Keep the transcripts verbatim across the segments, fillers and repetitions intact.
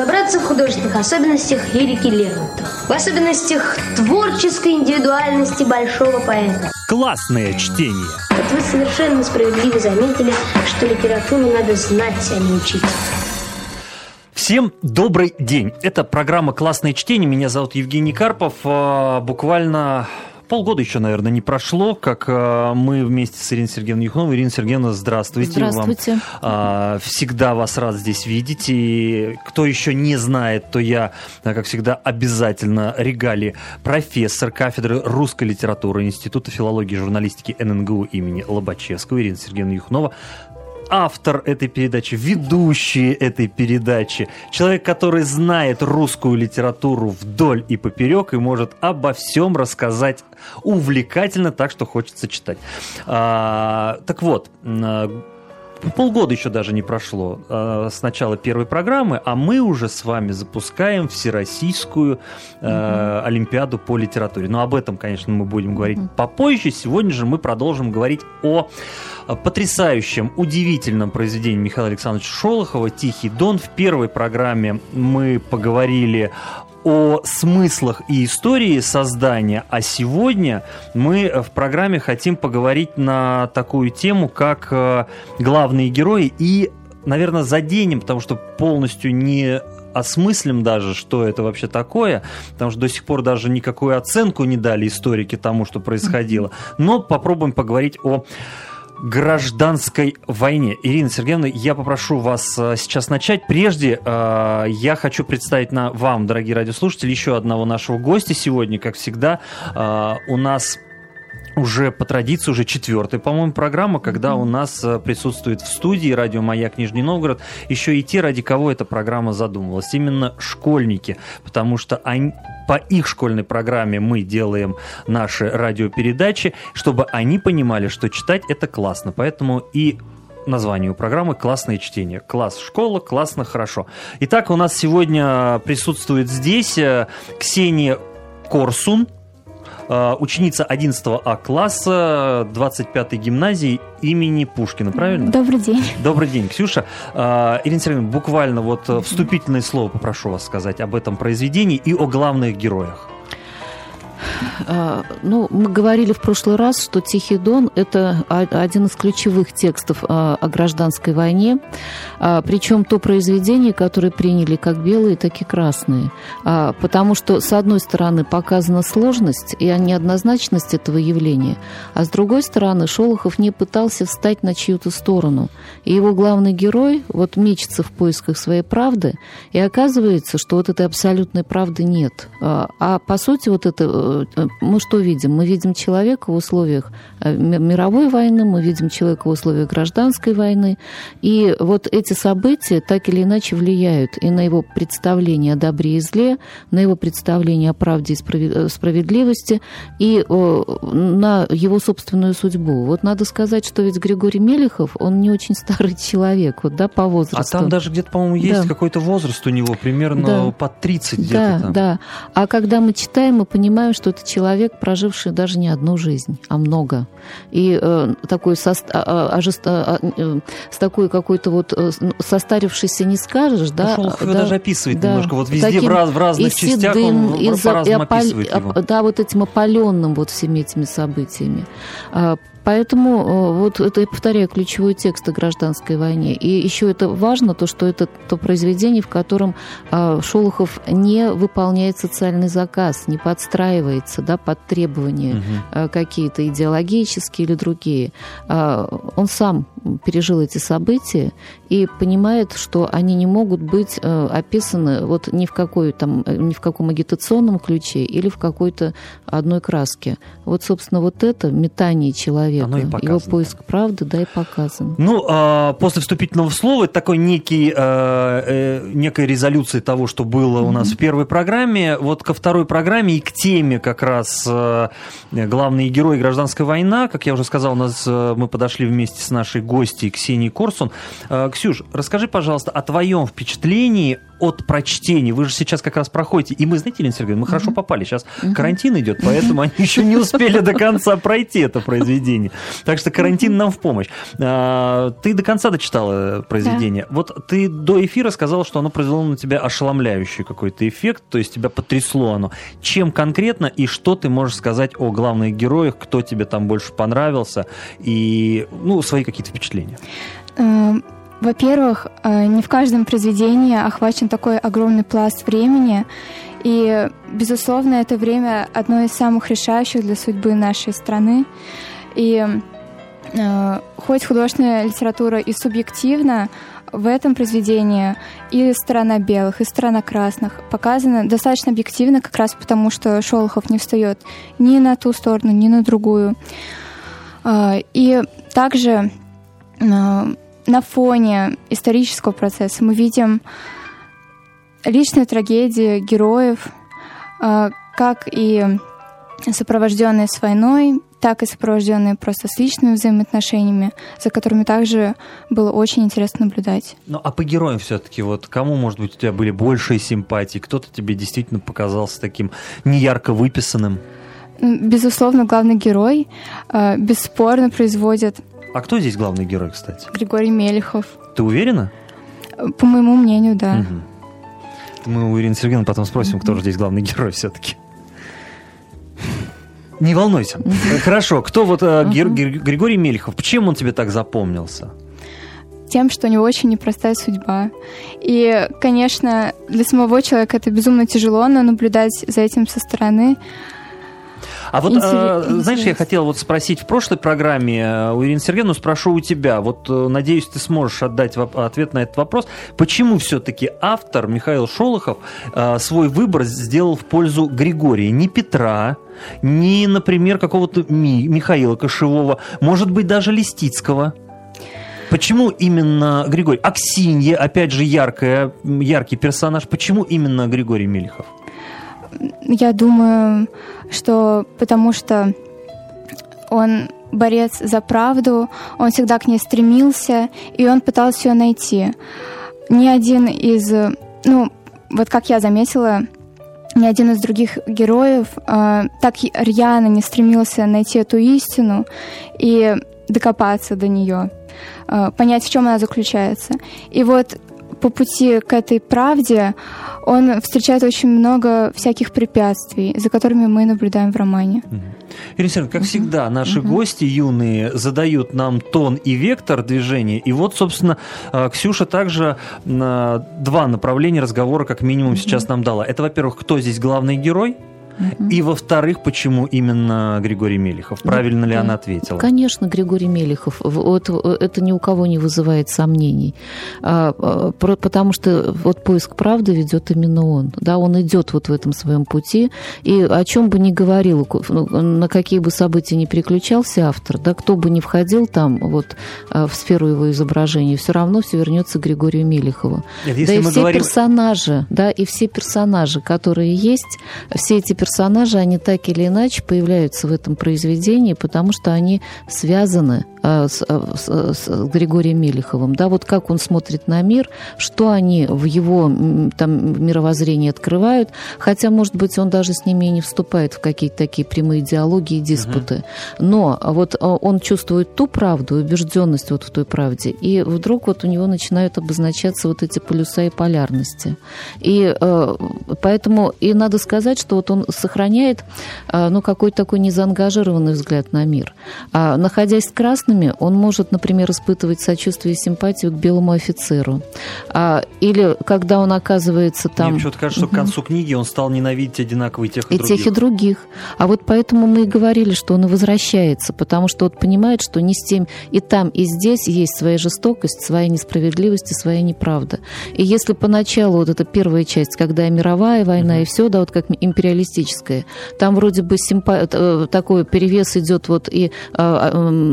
разобраться в художественных особенностях лирики Лермонтова, в особенностях творческой индивидуальности большого поэта. Классное чтение. Вот вы совершенно справедливо заметили, что литературу надо знать, а не учить. Всем добрый день. Это программа «Классное чтение». Меня зовут Евгений Карпов. Буквально полгода еще, наверное, не прошло, как мы вместе с Ириной Сергеевной Юхновой. Ирина Сергеевна, здравствуйте. Здравствуйте. Вам. Всегда вас рад здесь видеть. И кто еще не знает, то я, как всегда, обязательно регалии профессор кафедры русской литературы Института филологии и журналистики эн эн гэ у имени Лобачевского, Ирина Сергеевна Юхнова. Автор этой передачи, ведущий этой передачи, человек, который знает русскую литературу вдоль и поперек и может обо всем рассказать увлекательно, так что хочется читать. А, так вот, полгода еще даже не прошло э, с начала первой программы, а мы уже с вами запускаем Всероссийскую э, mm-hmm. Олимпиаду по литературе. Но об этом, конечно, мы будем говорить mm-hmm. попозже. Сегодня же мы продолжим говорить о потрясающем, удивительном произведении Михаила Александровича Шолохова «Тихий Дон». В первой программе мы поговорили о смыслах и истории создания, а сегодня мы в программе хотим поговорить на такую тему, как главные герои, и, наверное, заденем, потому что полностью не осмыслим даже, что это вообще такое, потому что до сих пор даже никакую оценку не дали историки тому, что происходило, но попробуем поговорить о гражданской войне. Ирина Сергеевна, я попрошу вас сейчас начать. Прежде э, я хочу представить на вам, дорогие радиослушатели, еще одного нашего гостя сегодня. Как всегда, э, у нас уже по традиции, уже четвертая, по-моему, программа, когда mm-hmm. у нас присутствует в студии радио «Маяк» Нижний Новгород еще и те, ради кого эта программа задумывалась. Именно школьники, потому что они... По их школьной программе мы делаем наши радиопередачи, чтобы они понимали, что читать – это классно. Поэтому и название у программы «Классное чтение». Класс, школа, классно, хорошо. Итак, у нас сегодня присутствует здесь Ксения Корсун, ученица одиннадцатого А класса двадцать пятой гимназии имени Пушкина, правильно? Добрый день. Добрый день, Ксюша. Ирина Сергеевна, буквально вот вступительное слово попрошу вас сказать об этом произведении и о главных героях. Ну, мы говорили в прошлый раз, что «Тихий Дон» – это один из ключевых текстов о гражданской войне, причем то произведение, которое приняли как белые, так и красные. Потому что, с одной стороны, показана сложность и неоднозначность этого явления, а с другой стороны, Шолохов не пытался встать на чью-то сторону. И его главный герой вот мечется в поисках своей правды, и оказывается, что вот этой абсолютной правды нет. А по сути, вот это... Мы что видим? Мы видим человека в условиях мировой войны, мы видим человека в условиях гражданской войны, и вот эти события так или иначе влияют и на его представление о добре и зле, на его представление о правде и справедливости, и на его собственную судьбу. Вот надо сказать, что ведь Григорий Мелехов, он не очень старый человек, вот, да, по возрасту. А там даже где-то, по-моему, есть да. какой-то возраст у него, примерно да. под тридцать где-то да, там. Да, а когда мы читаем, мы понимаем, что это человек, проживший даже не одну жизнь, а много. И э, такой со, а, а, а, а, с такой какой-то вот э, состарившийся не скажешь, да. Шолохов да, его даже описывает да, немножко. Вот везде таким, в, раз, в разных и частях седым, он и по-разному и описывает его. Да, вот этим опаленным вот всеми этими событиями. Поэтому вот это, я повторяю, ключевой текст о гражданской войне. И еще это важно, то, что это то произведение, в котором Шолохов не выполняет социальный заказ, не подстраивается, да, под требования угу. какие-то идеологические или другие. Он сам пережил эти события и понимает, что они не могут быть описаны вот ни в какой там, ни в каком агитационном ключе или в какой-то одной краске. Вот, собственно, вот это метание человека, его поиск правды, да, и показан. Ну, а, после вступительного слова, это такой некий, а, э, некая резолюция того, что было mm-hmm. у нас в первой программе. Вот ко второй программе и к теме как раз а, главные герои гражданской войны. Как я уже сказал, у нас а, мы подошли вместе с нашей гостьей Ксенией Корсун. А, Ксюш, расскажи, пожалуйста, о твоем впечатлении от прочтения. Вы же сейчас как раз проходите. И мы, знаете, Елена Сергеевна, мы хорошо попали. Сейчас карантин идет, поэтому они еще не успели до конца пройти это произведение. Так что карантин нам в помощь. Ты до конца дочитала произведение. Вот ты до эфира сказала, что оно произвело на тебя ошеломляющий какой-то эффект, то есть тебя потрясло оно. Чем конкретно и что ты можешь сказать о главных героях, кто тебе там больше понравился и, ну, свои какие-то впечатления? Во-первых, не в каждом произведении охвачен такой огромный пласт времени, и, безусловно, это время одно из самых решающих для судьбы нашей страны. И э, хоть художественная литература и субъективна, в этом произведении и сторона белых, и сторона красных показана достаточно объективно, как раз потому, что Шолохов не встает ни на ту сторону, ни на другую. Э, и также э, на фоне исторического процесса мы видим личные трагедии героев, как и сопровожденные с войной, так и сопровожденные просто с личными взаимоотношениями, за которыми также было очень интересно наблюдать. Ну, а по героям все-таки, вот кому, может быть, у тебя были большие симпатии? Кто-то тебе действительно показался таким неярко выписанным? Безусловно, главный герой бесспорно производит... А кто здесь главный герой, кстати? Григорий Мелехов. Ты уверена? По моему мнению, да. Угу. Мы у Ирины Сергеевны потом спросим, кто же здесь главный герой все-таки. Не волнуйся. Хорошо, кто вот uh-huh. Григорий Мелехов, почему он тебе так запомнился? Тем, что у него очень непростая судьба. И, конечно, для самого человека это безумно тяжело, но наблюдать за этим со стороны... А вот, Интерес, э, знаешь, я хотел вот спросить в прошлой программе у Ирины Сергеевны, спрошу у тебя. Вот, надеюсь, ты сможешь отдать ответ на этот вопрос. Почему все-таки автор Михаил Шолохов э, свой выбор сделал в пользу Григория? Не Петра, не, например, какого-то Ми, Михаила Кошевого, может быть, даже Листицкого. Почему именно Григорий? Аксинья, опять же, яркая, яркий персонаж. Почему именно Григорий Мелехов? Я думаю, что потому что он борец за правду, он всегда к ней стремился, и он пытался ее найти. Ни один из, ну, вот как я заметила, ни один из других героев э, так рьяно не стремился найти эту истину и докопаться до нее, э, понять, в чем она заключается. И вот по пути к этой правде он встречает очень много всяких препятствий, за которыми мы наблюдаем в романе. Ирина Сергеевна, как uh-huh. всегда, наши uh-huh. гости юные задают нам тон и вектор движения. И вот, собственно, Ксюша также два направления разговора как минимум uh-huh. сейчас нам дала. Это, во-первых, кто здесь главный герой? Uh-huh. И, во-вторых, почему именно Григорий Мелехов? Правильно да, ли да. она ответила? Конечно, Григорий Мелехов. Вот, это ни у кого не вызывает сомнений. Потому что вот поиск правды ведет именно он. Да, он идет вот в этом своем пути. И о чем бы ни говорил, на какие бы события ни переключался автор, да, кто бы ни входил там вот, в сферу его изображения, все равно все вернется к Григорию Мелехову. Нет, да и все говорим... персонажи, да, и все персонажи, которые есть, все эти персонажи, персонажи, они так или иначе появляются в этом произведении, потому что они связаны а, с, с, с Григорием Мелеховым. Да, вот как он смотрит на мир, что они в его там, мировоззрении открывают, хотя, может быть, он даже с ними и не вступает в какие-то такие прямые диалоги и диспуты. Uh-huh. Но вот он чувствует ту правду, убежденность вот в той правде, и вдруг вот у него начинают обозначаться вот эти полюса и полярности. И э, поэтому и надо сказать, что вот он сохраняет ну, какой-то такой незаангажированный взгляд на мир. А, находясь с красными, он может, например, испытывать сочувствие и симпатию к белому офицеру. А, или когда он оказывается там... Мне почему-то кажется, что к концу книги он стал ненавидеть одинаково и тех, и, и других. И тех, и других. А вот поэтому мы и говорили, что он и возвращается, потому что вот понимает, что не с тем и там, и здесь есть своя жестокость, своя несправедливость и своя неправда. И если поначалу вот эта первая часть, когда и мировая война, uh-huh. и все, да, вот как империалистическая антологическое. Там вроде бы симпа... такой перевес идет, вот и а,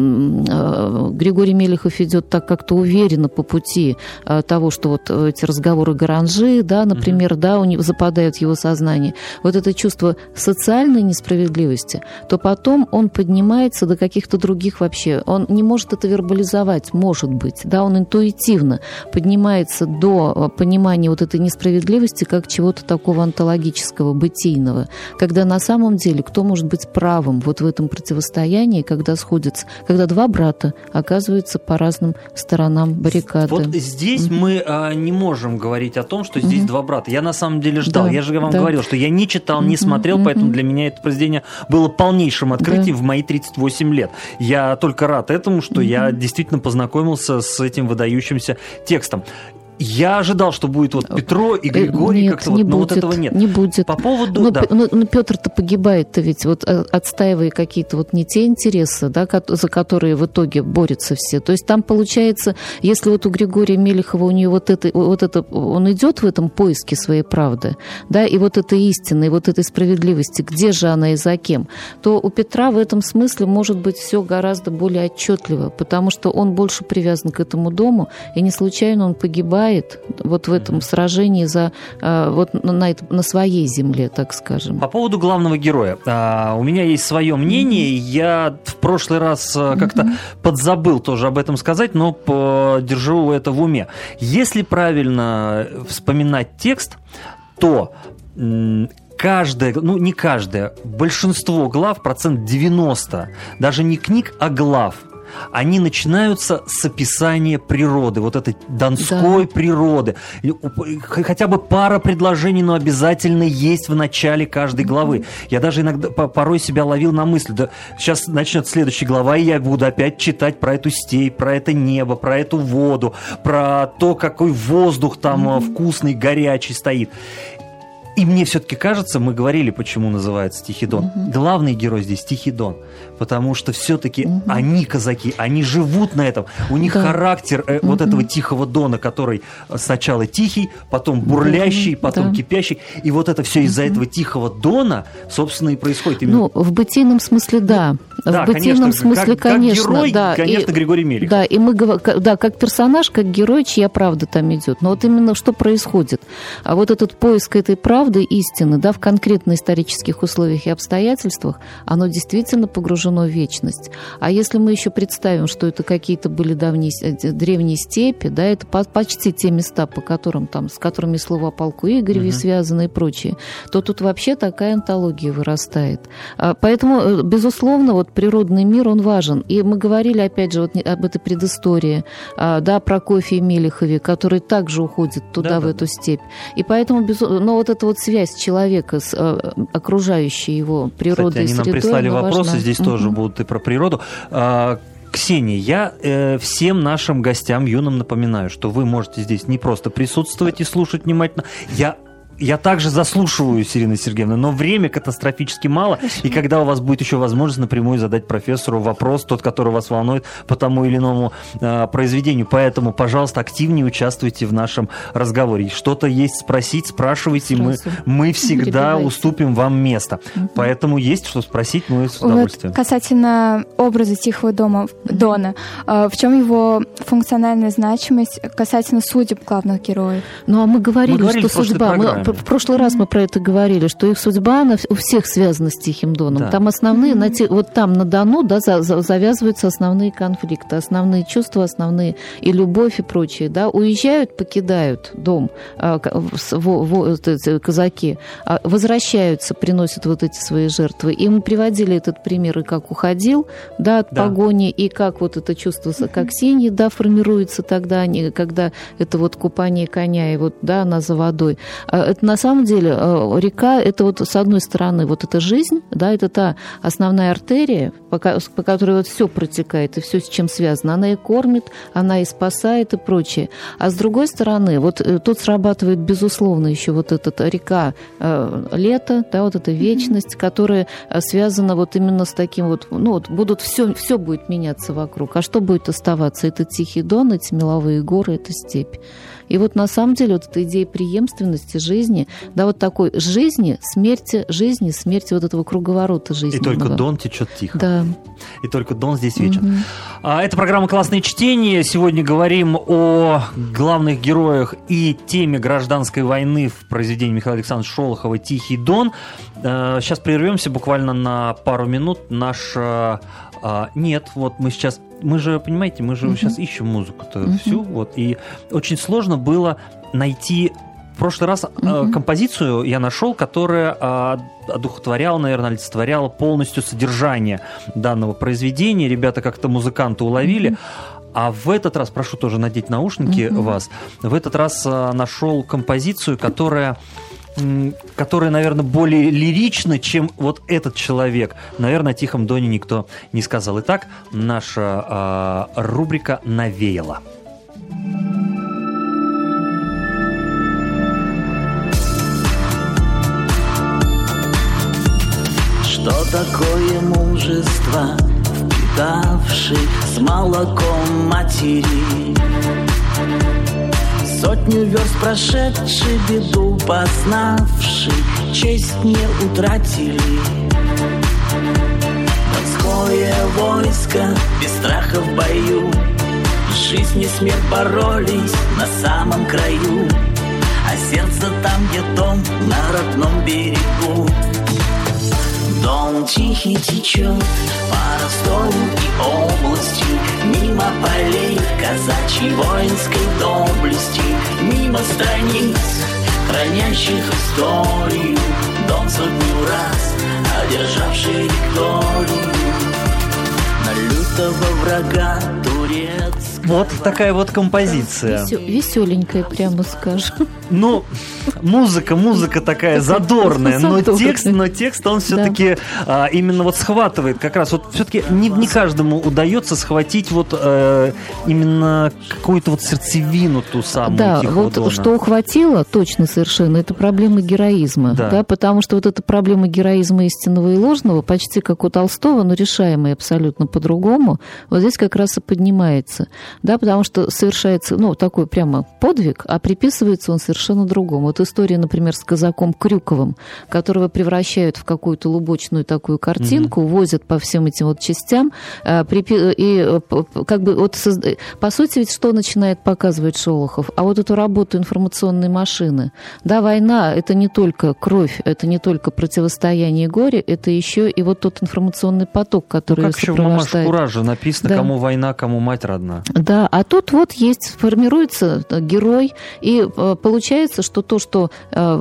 а, Григорий Мелехов идет так как-то уверенно по пути а, того, что вот эти разговоры Гаранжи, да, например, mm-hmm. да, у него западают в его сознание. Вот это чувство социальной несправедливости, то потом он поднимается до каких-то других вообще. Он не может это вербализовать, может быть, да, он интуитивно поднимается до понимания вот этой несправедливости как чего-то такого онтологического, бытийного, когда на самом деле кто может быть правым вот в этом противостоянии, когда сходятся, когда два брата оказываются по разным сторонам баррикады. Вот здесь mm-hmm. мы а, не можем говорить о том, что здесь mm-hmm. два брата. Я на самом деле ждал, да, я же вам да. говорил, что я не читал, не mm-hmm. смотрел, mm-hmm. поэтому для меня это произведение было полнейшим открытием да. в мои тридцать восемь лет. Я только рад этому, что mm-hmm. я действительно познакомился с этим выдающимся текстом. Я ожидал, что будет вот Петро и Григорий, нет, как-то не вот, но будет, вот этого нет. Не будет. По поводу... Но, да. но, но Петр-то погибает-то ведь, вот, отстаивая какие-то вот не те интересы, да, за которые в итоге борются все. То есть там получается, если вот у Григория Мелехова, у нее вот это, вот это, он идет в этом поиске своей правды, да, и вот этой истины, и вот этой справедливости, где же она и за кем, то у Петра в этом смысле может быть все гораздо более отчетливо, потому что он больше привязан к этому дому, и не случайно он погибает вот в этом сражении за, вот на, на своей земле, так скажем. По поводу главного героя. У меня есть свое мнение. Mm-hmm. Я в прошлый раз как-то mm-hmm. подзабыл тоже об этом сказать, но держу это в уме. Если правильно вспоминать текст, то каждая, ну не каждая, большинство глав, процент девяносто, даже не книг, а глав, они начинаются с описания природы, вот этой донской да. природы. Хотя бы пара предложений, но обязательно есть в начале каждой главы. Mm-hmm. Я даже иногда порой себя ловил на мысли, да сейчас начнется следующая глава, и я буду опять читать про эту степь, про это небо, про эту воду, про то, какой воздух там mm-hmm. вкусный, горячий стоит. И мне все-таки кажется, мы говорили, почему называется Тихий-Дон. Угу. Главный герой здесь Тихий-Дон, потому что все-таки угу. они казаки, они живут на этом. У них да. характер э, угу. вот этого Тихого Дона, который сначала тихий, потом бурлящий, потом да. кипящий. И вот это все из-за угу. этого Тихого Дона, собственно, и происходит. Именно... Ну, в бытийном смысле, да. Да, в бытийном конечно, смысле, как, конечно. Как герой, да. конечно, и, Григорий Мелехов. Да, и мы, да, как персонаж, как герой, чья правда там идет. Но вот именно что происходит? А вот этот поиск этой правды, истины, да, в конкретно исторических условиях и обстоятельствах, оно действительно погружено в вечность. А если мы еще представим, что это какие-то были давние, древние степи, да, это почти те места, по которым там, с которыми слова о полку Игореве uh-huh. связаны и прочее, то тут вообще такая антология вырастает. Поэтому, безусловно, вот природный мир, он важен. И мы говорили, опять же, вот об этой предыстории, да, Прокофье и Мелехове, который также уходит туда, да, в да, эту степь. И поэтому, но вот эта вот связь человека с окружающей его природой и средой, они нам прислали вопросы, важна. Здесь uh-huh. тоже будут и про природу. Ксения, я э, всем нашим гостям юным напоминаю, что вы можете здесь не просто присутствовать и слушать внимательно. Я Я также заслушиваюсь, Ирина Сергеевна, но время катастрофически мало, Хорошо. И когда у вас будет еще возможность напрямую задать профессору вопрос, тот, который вас волнует по тому или иному э, произведению. Поэтому, пожалуйста, активнее участвуйте в нашем разговоре. Что-то есть спросить, спрашивайте, мы, мы всегда уступим вам место. Угу. Поэтому есть что спросить, мы с удовольствием. Вот касательно образа Тихого дома, Дона, э, в чем его функциональная значимость касательно судеб главных героев? Ну, а мы говорили, мы говорили что судьба... Мы, в прошлый раз мы про это говорили, что их судьба она у всех связана с Тихим Доном. Да. Там основные, на те, вот там на Дону, да, за, за, завязываются основные конфликты, основные чувства, основные и любовь и прочее. Да, уезжают, покидают дом а, в, в, в, казаки, а, возвращаются, приносят вот эти свои жертвы. И мы приводили этот пример, и как уходил, да, от да. погони, и как вот это чувство, как Ксении, да, формируется тогда, когда это вот купание коня, и вот, да, она за водой. Это на самом деле река, это вот с одной стороны вот эта жизнь, да, это та основная артерия, по, по которой вот все протекает и все с чем связано. Она и кормит, она и спасает и прочее. А с другой стороны, вот тут срабатывает безусловно еще вот эта река э, лето, да, вот эта вечность, которая связана вот именно с таким вот, ну вот будут все, все будет меняться вокруг. А что будет оставаться? Это Тихий Дон, эти меловые горы, это степь. И вот на самом деле вот эта идея преемственности жизни, да, вот такой жизни, смерти, жизни, смерти, вот этого круговорота жизненного. И только Дон течет тихо. Да. И только Дон здесь вечен. Угу. Это программа «Классное чтение». Сегодня говорим о главных героях и теме гражданской войны в произведении Михаила Александровича Шолохова «Тихий Дон». Сейчас прервемся буквально на пару минут. Наша... Нет, вот мы сейчас... Мы же, понимаете, мы же uh-huh. сейчас ищем музыку-то uh-huh. всю. Вот, и очень сложно было найти... В прошлый раз uh-huh. композицию я нашел, которая одухотворяла, наверное, олицетворяла полностью содержание данного произведения. Ребята как-то, музыканты, уловили. Uh-huh. А в этот раз, прошу тоже надеть наушники uh-huh. вас, в этот раз нашел композицию, которая... которая, наверное, более лирична, чем вот этот человек. Наверное, о «Тихом Доне» никто не сказал. Итак, наша э, рубрика «Навеяло». Что такое мужество, впитавших с молоком матери? Сотню верст прошедший, беду познавший, честь не утратили. Донское войско без страха в бою, жизнь и смерть боролись на самом краю, а сердце там, где дом, на родном берегу. Дон тихий течет по Ростову и области, мимо полей казачьей воинской доблести, мимо страниц, хранящих историю, Дон сотню раз одержавший Викторию на лютого врага турецкого. Вот такая вот композиция. Веселенькая, прямо скажем. Ну, музыка, музыка такая задорная, но текст, но текст он все-таки да. а, именно вот схватывает как раз. Вот все-таки не, не каждому удается схватить вот а, именно какую-то вот сердцевину ту самую да, Тихого вот Дона. Что ухватило, точно совершенно, это проблема героизма. Да. Да, потому что вот эта проблема героизма истинного и ложного, почти как у Толстого, но решаемая абсолютно по-другому, вот здесь как раз и поднимается. Да, потому что совершается, ну, такой прямо подвиг, а приписывается он совершенно другому. Вот история, например, с казаком Крюковым, которого превращают в какую-то лубочную такую картинку, mm-hmm. возят по всем этим вот частям, и как бы вот, по сути, ведь что начинает показывать Шолохов? А вот эту работу информационной машины. Да, война — это не только кровь, это не только противостояние горя, это еще и вот тот информационный поток, который ну, как ее сопровождает. Как еще в «Мамаш Кураж» написано, да. Кому война, кому мать родна. Да, а тут вот есть, формируется герой, и получается, что то, что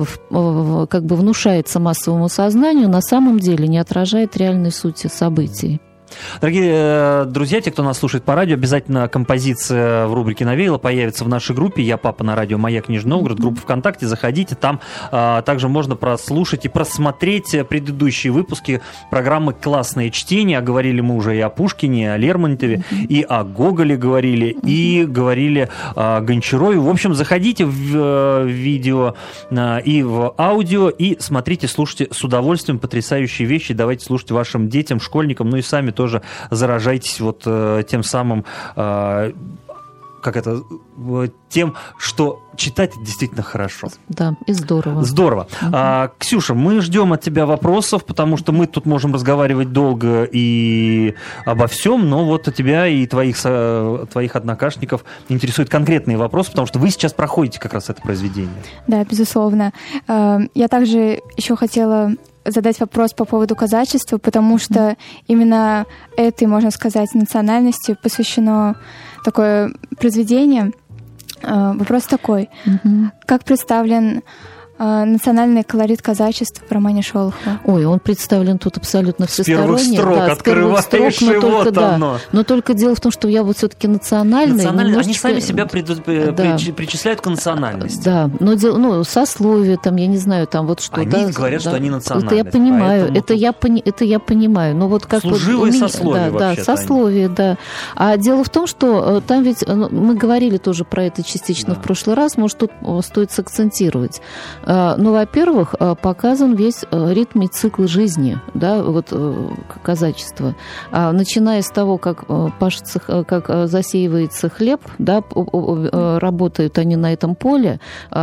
как бы внушается массовому сознанию, на самом деле не отражает реальной сути событий. Дорогие друзья, те, кто нас слушает по радио, обязательно композиция в рубрике «Навеяло» появится в нашей группе «Я папа» на радио «Маяк Нижний Новгород», группа ВКонтакте, заходите, там а, также можно прослушать и просмотреть предыдущие выпуски программы «Классное чтение». А говорили мы уже и о Пушкине, и о Лермонтове, и о Гоголе говорили, и говорили о Гончарове. В общем, заходите в, в видео а, и в аудио, и смотрите, слушайте с удовольствием потрясающие вещи. Давайте слушать вашим детям, школьникам, ну и сами тоже заражайтесь вот э, тем самым, э, как это, э, тем, что читать действительно хорошо. Да, и здорово. Здорово. Угу. А, Ксюша, мы ждем от тебя вопросов, потому что мы тут можем разговаривать долго и обо всем, но вот от тебя и твоих, твоих однокашников интересуют конкретные вопросы, потому что вы сейчас проходите как раз это произведение. Да, безусловно. Я также еще хотела задать вопрос по поводу казачества, потому что mm-hmm. именно этой, можно сказать, национальности посвящено такое произведение. Вопрос такой. Mm-hmm. Как представлен национальный колорит казачества в романе Шолохова? Ой, он представлен тут абсолютно всесторонне. С первых строк да, открываешь, строк, но вот только, оно. Да, но только дело в том, что я вот все-таки национальная. Национальный, немножечко... Они сами себя пред... да. причисляют к национальности. Да, но дело, ну, сословие, там, я не знаю, там вот что. Они да, говорят, да. что они национальные. Это я понимаю, это, тут... я, пони... это я понимаю. Но вот как служивые вот сословия да, да, сословие, они. Да. А дело в том, что там ведь, мы говорили тоже про это частично да. в прошлый раз, может, тут стоит сакцентировать. Ну, во-первых, показан весь ритм и цикл жизни, да, вот казачества. Начиная с того, как пашется, как засеивается хлеб, да, работают они на этом поле,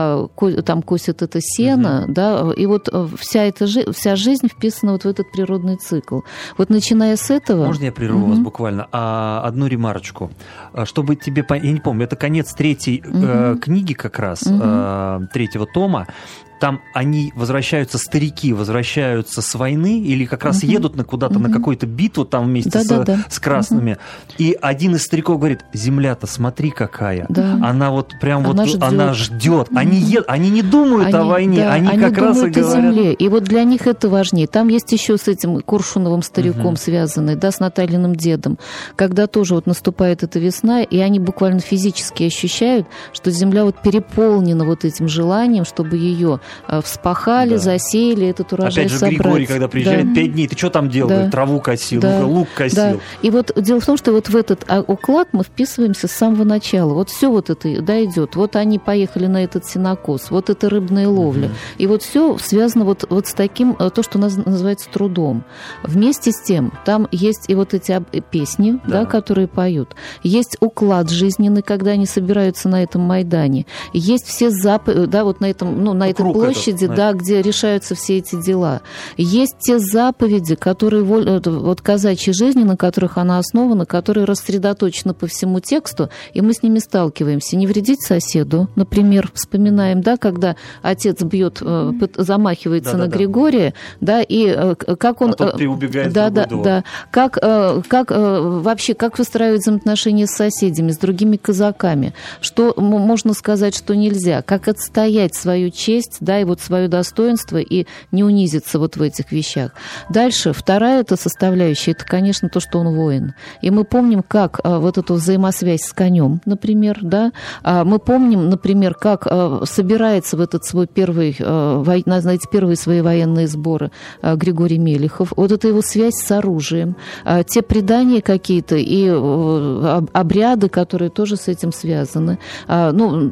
там косят это сено, угу. да, и вот вся эта вся жизнь вписана вот в этот природный цикл. Вот начиная с этого... Можно я прерву угу. вас буквально? А, одну ремарочку. Чтобы тебе... Я не помню, это конец третьей угу. э, книги как раз, угу. э, третьего тома. Там они возвращаются, старики возвращаются с войны или как раз uh-huh. едут на куда-то uh-huh. на какую-то битву там вместе да, с, да, да. с красными. Uh-huh. И один из стариков говорит: земля-то смотри какая. Да. Она вот прям она вот ждет. Она ждет. Uh-huh. Они, ед... они не думают они, о войне, да, они, они как раз и говорят... о земле. И вот для них это важнее. Там есть еще с этим Коршуновым стариком uh-huh. связанный, да, с Натальиным дедом, когда тоже вот наступает эта весна, и они буквально физически ощущают, что земля вот переполнена вот этим желанием, чтобы ее вспахали, да. засеяли, этот урожай Опять же, собрать. Григорий, когда приезжает, да. пять дней, ты что там делал? Да. Траву косил, да. ну, лук косил. Да. И вот дело в том, что вот в этот уклад мы вписываемся с самого начала. Вот все вот это да, идет. Вот они поехали на этот сенокос, вот это рыбная ловля. Угу. И вот все связано вот, вот с таким, то, что называется трудом. Вместе с тем, там есть и вот эти песни, да. Да, которые поют. Есть уклад жизненный, когда они собираются на этом Майдане. Есть все заповеди, да, вот на этом, ну, на этой площади, этот, да, где решаются все эти дела. Есть те заповеди, которые вот казачьей жизни, на которых она основана, которые рассредоточены по всему тексту, и мы с ними сталкиваемся. Не вредить соседу, например, вспоминаем, да, когда отец бьет, замахивается да, на да, Григория, да, и как он... А тот убегает да, в да, да, как, как вообще, как выстраивать взаимоотношения с соседями, с другими казаками, что можно сказать, что нельзя, как отстоять свою честь, да, и вот свое достоинство, и не унизиться вот в этих вещах. Дальше, вторая эта составляющая, это, конечно, то, что он воин. И мы помним, как а, вот эту взаимосвязь с конем, например, да, а, мы помним, например, как а, собирается в этот свой первый, а, во, знаете, первые свои военные сборы а, Григорий Мелехов, вот эта его связь с оружием, а, те предания какие-то и а, обряды, которые тоже с этим связаны. А, ну,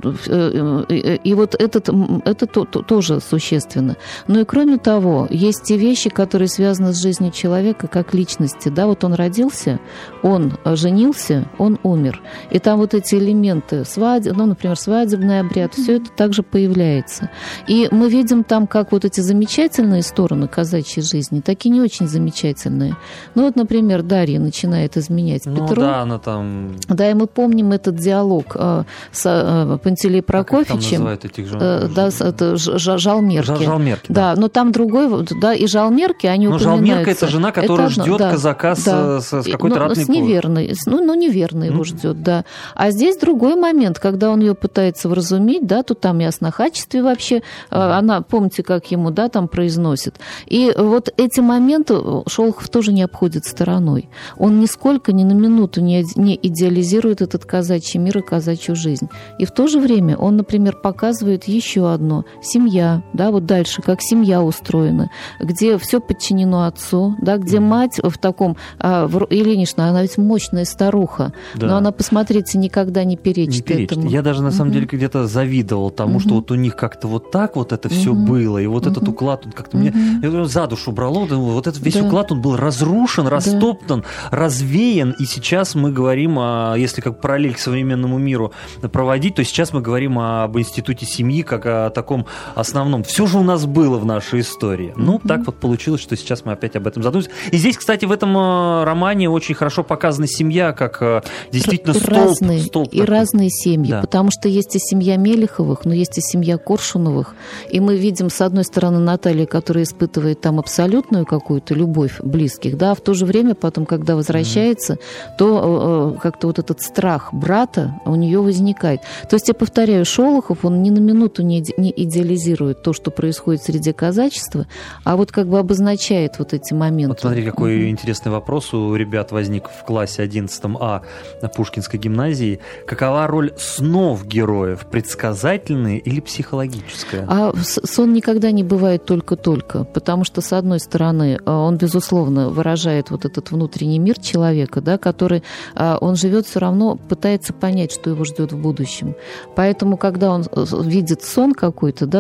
и, и вот этот, это то, то, тоже существенно. Ну и кроме того, есть те вещи, которые связаны с жизнью человека как личности. Да, вот он родился, он женился, он умер. И там вот эти элементы, свадеб, ну, например, свадебный обряд, все это также появляется. И мы видим там, как вот эти замечательные стороны казачьей жизни, так и не очень замечательные. Ну вот, например, Дарья начинает изменять ну, Петру. Да, она там... Да, и мы помним этот диалог э, с э, Пантелей Прокофьевичем. А как там называют этих жен... э, да, это Жалмерки. Жал, Жалмерки, да. Да, но там другой, да, и Жалмерки, они но упоминаются. Жалмерка – это жена, которая это ждет да, казака да. с, с какой-то ратной с неверной, ну, ну, неверно его mm-hmm. ждет, да. А здесь другой момент, когда он ее пытается вразумить, да, то там и о снохачестве вообще, mm-hmm. она, помните, как ему, да, там произносит. И вот эти моменты Шолохов тоже не обходит стороной. Он нисколько, ни на минуту не, не идеализирует этот казачий мир и казачью жизнь. И в то же время он, например, показывает еще одно – семья, да, вот дальше, как семья устроена, где все подчинено отцу, да, где мать в таком, а, в, Ильинична, она ведь мощная старуха, да. но она, посмотрите, никогда не перечит, не перечит. этому. Я даже, на самом угу. деле, где-то завидовал тому, угу. что вот у них как-то вот так вот это все угу. было, и вот угу. этот уклад, он как-то угу. меня за душу брало, вот этот весь да. уклад, он был разрушен, растоптан, да. развеян, и сейчас мы говорим, о, если как параллель к современному миру проводить, то сейчас мы говорим об институте семьи, как о таком основном. Все же у нас было в нашей истории. Ну, mm-hmm. так вот получилось, что сейчас мы опять об этом задумаемся. И здесь, кстати, в этом романе очень хорошо показана семья, как действительно и столб. Разные, столб и разные семьи, да. потому что есть и семья Мелеховых, но есть и семья Коршуновых. И мы видим, с одной стороны, Наталью, которая испытывает там абсолютную какую-то любовь близких, да, а в то же время потом, когда возвращается, mm-hmm. то э, как-то вот этот страх брата у нее возникает. То есть, я повторяю, Шолохов, он ни на минуту не, не идеализирует то, что происходит среди казачества, а вот как бы обозначает вот эти моменты. Вот смотри, какой mm-hmm. интересный вопрос у ребят возник в классе одиннадцатом А на Пушкинской гимназии. Какова роль снов героев? Предсказательная или психологическая? А сон никогда не бывает только-только, потому что, с одной стороны, он, безусловно, выражает вот этот внутренний мир человека, да, который, он живет все равно, пытается понять, что его ждет в будущем. Поэтому, когда он видит сон какой-то, да,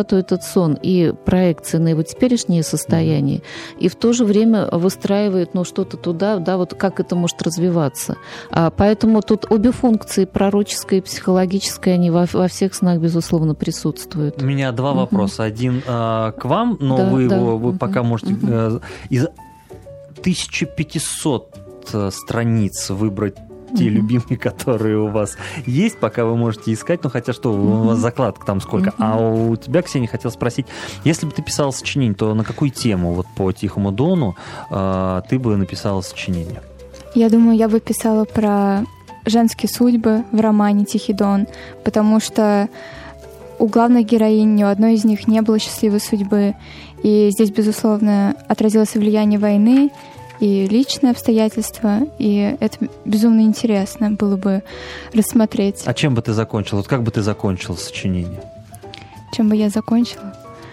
то этот сон и проекция на его теперешнее состояние, и в то же время выстраивает, ну, что-то туда, да, вот как это может развиваться. А, поэтому тут обе функции, пророческая и психологическая, они во, во всех снах, безусловно, присутствуют. У меня два угу. вопроса. Один а, к вам, но да, вы, да. его, вы угу. пока можете угу. э, из тысячи пятисот страниц выбрать те mm-hmm. любимые, которые у вас есть, пока вы можете искать, ну хотя что, mm-hmm. у вас закладка там сколько. Mm-hmm. А у тебя, Ксения, хотел спросить, если бы ты писала сочинение, то на какую тему вот по Тихому Дону э, ты бы написала сочинение? Я думаю, я бы писала про женские судьбы в романе «Тихий Дон», потому что у главных героинь ни у одной из них не было счастливой судьбы, и здесь, безусловно, отразилось влияние войны, и личные обстоятельства, и это безумно интересно было бы рассмотреть. А чем бы ты закончила? Вот как бы ты закончила сочинение? Чем бы я закончила?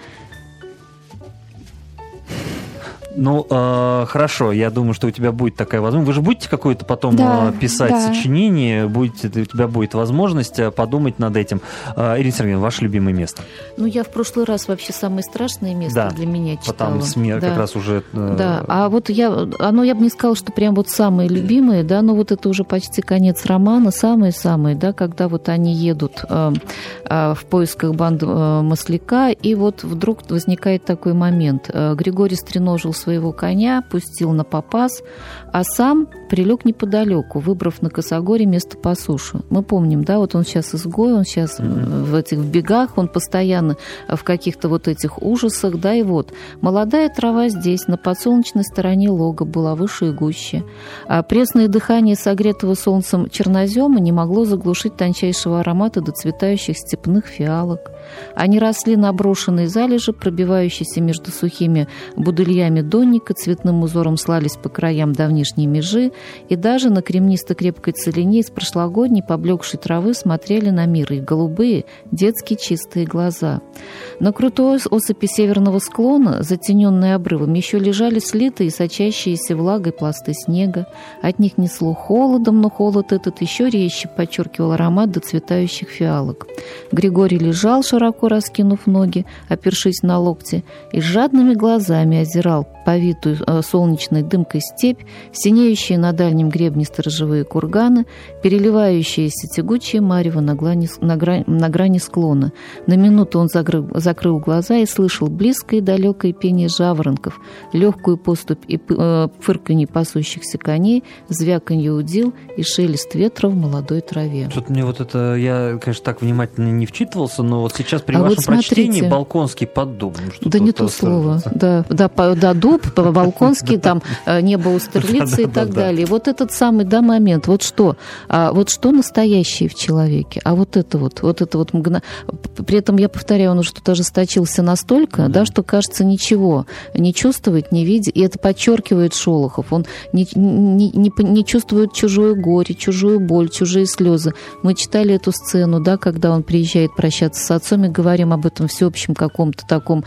Ну, э, хорошо, я думаю, что у тебя будет такая возможность. Вы же будете какое-то потом да, писать да. сочинение, будете, у тебя будет возможность подумать над этим. Э, Ирина Сергеевна, ваше любимое место? Ну, я в прошлый раз вообще самое страшное место да, для меня читала. Там смерть да. как раз уже... Э... Да, а вот я, оно, я бы не сказала, что прям вот самое любимое, да, но вот это уже почти конец романа, самое-самое, да, когда вот они едут э, э, в поисках банды э, Масляка, и вот вдруг возникает такой момент. Э, Григорий стреножил своего коня, пустил на попас, а сам прилег неподалеку, выбрав на косогоре место по суше. Мы помним, да, вот он сейчас изгой, он сейчас mm-hmm. в этих бегах, он постоянно в каких-то вот этих ужасах, да, и вот. Молодая трава здесь, на подсолнечной стороне лога, была выше и гуще. А пресное дыхание согретого солнцем чернозема не могло заглушить тончайшего аромата доцветающих степных фиалок. Они росли на брошенной залежи, пробивающейся между сухими будыльями донника, цветным узором слались по краям давнишней межи, и даже на кремнисто-крепкой целине из прошлогодней поблекшей травы смотрели на мир их голубые, детские чистые глаза. На крутой осыпи северного склона, затененные обрывом, еще лежали слитые и сочащиеся влагой пласты снега. От них несло холодом, но холод этот еще резче подчеркивал аромат доцветающих фиалок. Григорий лежал, широко раскинув ноги, опершись на локти, и с жадными глазами озирал повитую солнечной дымкой степь, синеющие на дальнем гребне сторожевые курганы, переливающиеся тягучие марево на, на, грани, на грани склона. На минуту он закрыл, закрыл глаза и слышал близкое и далекое пение жаворонков, легкую поступь и э, фырканье пасущихся коней, звяканье удил и шелест ветра в молодой траве. Что-то мне вот это, я, конечно, так внимательно не вчитывался, но вот сейчас при а вашем вот прочтении Балконский под дубом. Да не то слово. Да, да, да, дуб, Балконский, там небо у Стерлицы и так далее. Вот этот самый, да, момент. Вот что? Вот что настоящее в человеке? А вот это вот, вот это вот мгновенно. При этом, я повторяю, он уже тут ожесточился настолько, да, что, кажется, ничего не чувствовать, не видеть. И это подчеркивает Шолохов. Он не, не, не, не чувствует чужое горе, чужую боль, чужие слезы. Мы читали эту сцену, да, когда он приезжает прощаться с отцом, и говорим об этом всеобщем каком-то таком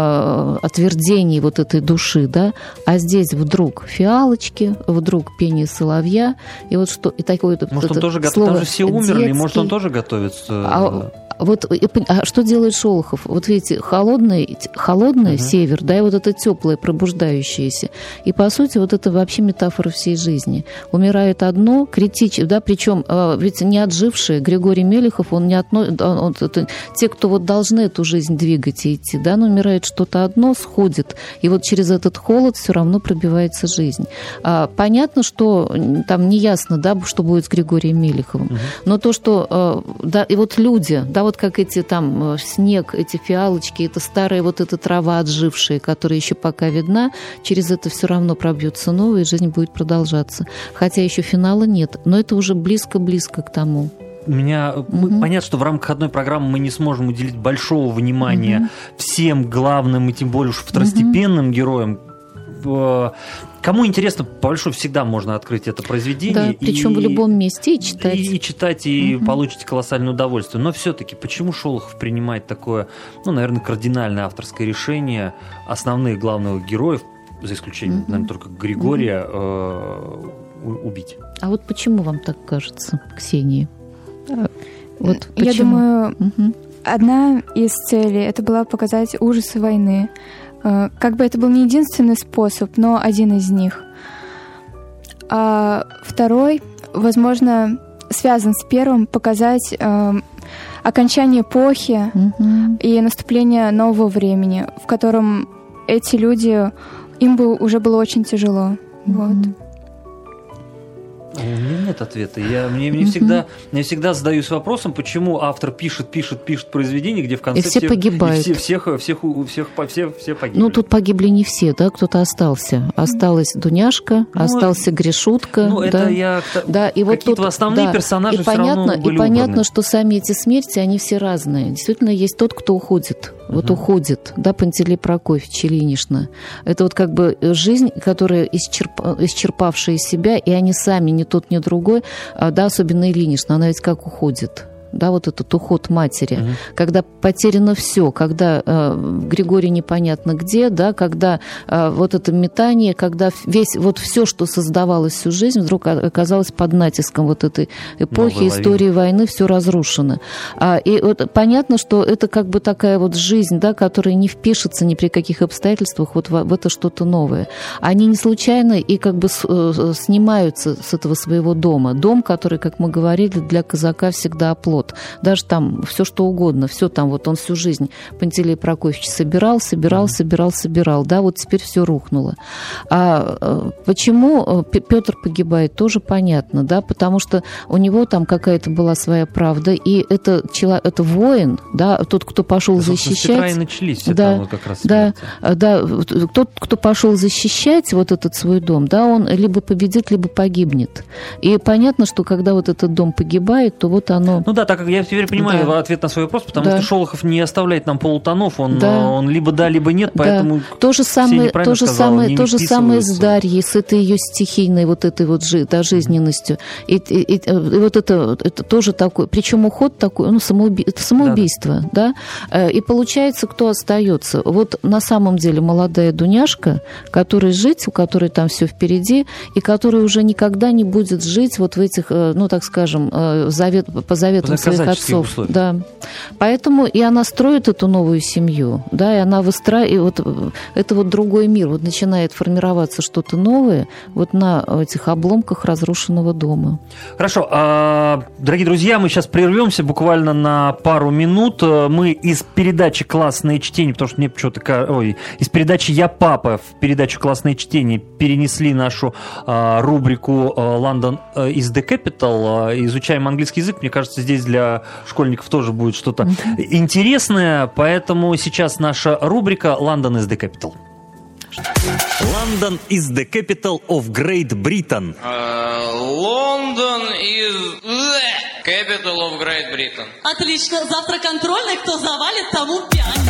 э, отвердении вот этой души, да, а здесь вдруг фиалочки, вдруг пение соловья, и вот что, и такое вот может, это он тоже слово там же все умерли, детский. Может, он тоже готовится. А, вот, а что делает Шолохов? Вот видите, холодный, холодный угу. север, да, и вот это теплое, пробуждающееся. И, по сути, вот это вообще метафора всей жизни. Умирает одно, критично, да, причем ведь не отжившие, Григорий Мелехов, он не относит, он, он, это, те, кто вот должны эту жизнь двигать и идти, да, но умирает что-то одно, сходит, и вот через этот холод все равно пробивается жизнь. А, понятно, что там не ясно, да, что будет с Григорием Мелеховым, угу. но то, что, да, и вот люди, да, вот как эти там снег, эти фиалочки, это старая вот эта трава отжившая, которая еще пока видна, через это все равно пробьется новая, и жизнь будет продолжаться. Хотя еще финала нет, но это уже близко-близко к тому. У меня угу. понятно, что в рамках одной программы мы не сможем уделить большого внимания угу. всем главным и тем более уж второстепенным угу. героям. Кому интересно, по большому всегда можно открыть это произведение. Да, причем и, в любом месте и читать. И, и читать, и угу. получите колоссальное удовольствие. Но все-таки, почему Шолохов принимает такое, ну, наверное, кардинальное авторское решение основных главных героев, за исключением, угу. наверное, только Григория, угу. э, убить? А вот почему вам так кажется, Ксения? Вот Я почему? думаю, угу. одна из целей это была показать ужасы войны. Как бы это был не единственный способ, но один из них. А второй, возможно, связан с первым, показать э, окончание эпохи mm-hmm. и наступление нового времени, в котором эти люди, им бы уже было очень тяжело. Mm-hmm. Вот. У меня нет ответа. Я, мне, мне, mm-hmm. всегда, мне всегда задаюсь вопросом, почему автор пишет, пишет, пишет произведение, где в конце и все всех, погибают. И все, всех, всех, всех, все, все погибли. Ну, тут погибли не все, да, кто-то остался. Осталась Дуняшка, ну, остался Гришутка. Ну, да. это я... Да, и вот какие-то тут, основные да, персонажи и все понятно, равно были И понятно, убраны. Что сами эти смерти, они все разные. Действительно, есть тот, кто уходит. Вот uh-huh. уходит, да, Пантелей Прокофьевич, Ильинична. Это вот как бы жизнь, которая исчерп... исчерпавшая себя, и они сами, ни тот, ни другой, да, особенно Ильинична, она ведь как уходит. Да, вот этот уход матери, uh-huh. когда потеряно все, когда э, Григорий непонятно где, да, когда э, вот это метание, когда весь, вот все, что создавалось всю жизнь, вдруг оказалось под натиском вот этой эпохи, Новая истории лавина. Войны, все разрушено. А, и вот понятно, что это как бы такая вот жизнь, да, которая не впишется ни при каких обстоятельствах вот в, в это что-то новое. Они не случайно и как бы с, э, снимаются с этого своего дома. Дом, который, как мы говорили, для казака всегда оплот. Даже там все что угодно, все там, вот он всю жизнь, Пантелей Прокофьевич, собирал, собирал, собирал, собирал, да, вот теперь все рухнуло. А почему Петр погибает, тоже понятно, да, потому что у него там какая-то была своя правда, и это, это воин, да, тот, кто пошел защищать... С Петра и начались все да, там вот как раз да, да, тот, кто пошел защищать вот этот свой дом, да, он либо победит, либо погибнет. И понятно, что когда вот этот дом погибает, то вот оно... Ну да, так как я теперь понимаю да. ответ на свой вопрос, потому да. что Шолохов не оставляет нам полутонов, он, да. он либо да, либо нет, поэтому да. то же самое, то же сказал, самое, то же самое с Дарьей, с этой ее стихийной вот этой вот жи, да, жизненностью. И, и, и, и вот это, это тоже такой, причем уход такой, ну, самоуби... это самоубийство, да, да. И получается, кто остается? Вот на самом деле молодая Дуняшка, которой жить, у которой там все впереди, и которая уже никогда не будет жить вот в этих, ну, так скажем, завет, по заветам своих отцов. Условия. Да. Поэтому и она строит эту новую семью, да, и она выстраивает, вот, это вот другой мир, вот начинает формироваться что-то новое вот на этих обломках разрушенного дома. Хорошо, дорогие друзья, мы сейчас прервемся буквально на пару минут. Мы из передачи «Классное чтение», потому что мне почему-то, ой, из передачи «Я папа» в передачу «Классное чтение» перенесли нашу рубрику «London is the capital», изучаем английский язык, мне кажется, здесь для школьников тоже будет что-то mm-hmm. интересное, поэтому сейчас наша рубрика «London is the capital». London is the capital of Great Britain. Uh, London is the capital of Great Britain. Отлично. Завтра контрольный. Кто завалит, тому пять.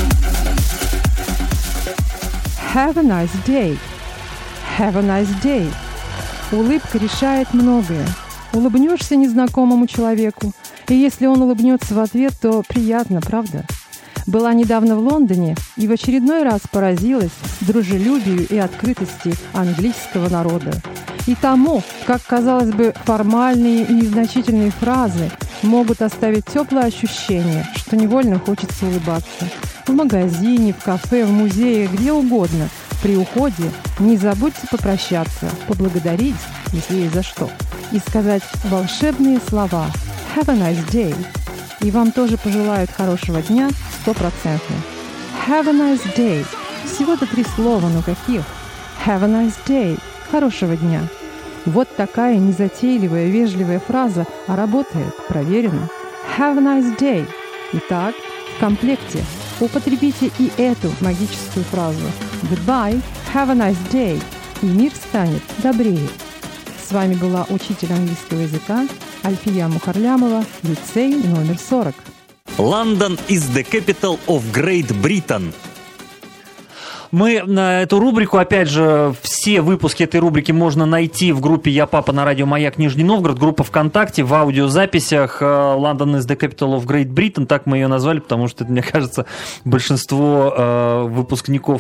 Have a nice day. Have a nice day. Улыбка решает многое. Улыбнешься незнакомому человеку, и если он улыбнется в ответ, то приятно, правда? Была недавно в Лондоне и в очередной раз поразилась дружелюбию и открытости английского народа. И тому, как, казалось бы, формальные и незначительные фразы могут оставить теплое ощущение, что невольно хочется улыбаться. В магазине, в кафе, в музее, где угодно. При уходе не забудьте попрощаться, поблагодарить, если есть за что, и сказать волшебные слова «Have a nice day». И вам тоже пожелают хорошего дня стопроцентно. Have a nice day. Всего-то три слова, но каких? Have a nice day. Хорошего дня. Вот такая незатейливая, вежливая фраза, а работает, проверено. Have a nice day. Итак, в комплекте употребите и эту магическую фразу. Goodbye, have a nice day. И мир станет добрее. С вами была учитель английского языка Альфия Мухарлямова, лицей номер сорок. London is the capital of Great Britain. Мы на эту рубрику, опять же, все выпуски этой рубрики можно найти в группе «Я папа» на радио «Маяк» Нижний Новгород, группа ВКонтакте, в аудиозаписях «London is the capital of Great Britain», так мы ее назвали, потому что, мне кажется, большинство э, выпускников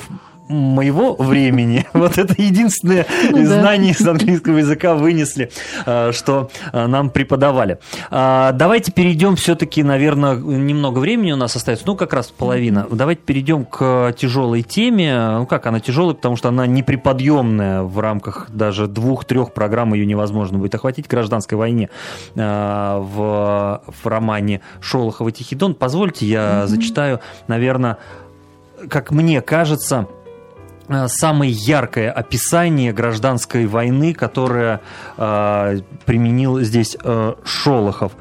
моего времени, вот это единственное знание из английского языка вынесли, что нам преподавали. Давайте перейдем все-таки, наверное, немного времени у нас остается, ну, как раз половина. Давайте перейдем к тяжелой теме. Ну, как она тяжелая, потому что она неприподъемная в рамках даже двух-трех программ, ее невозможно будет охватить, гражданской войне в, в романе Шолохова «Тихий Дон». Позвольте, я mm-hmm. зачитаю, наверное, как мне кажется, самое яркое описание гражданской войны, которое э, применил здесь э, Шолохов.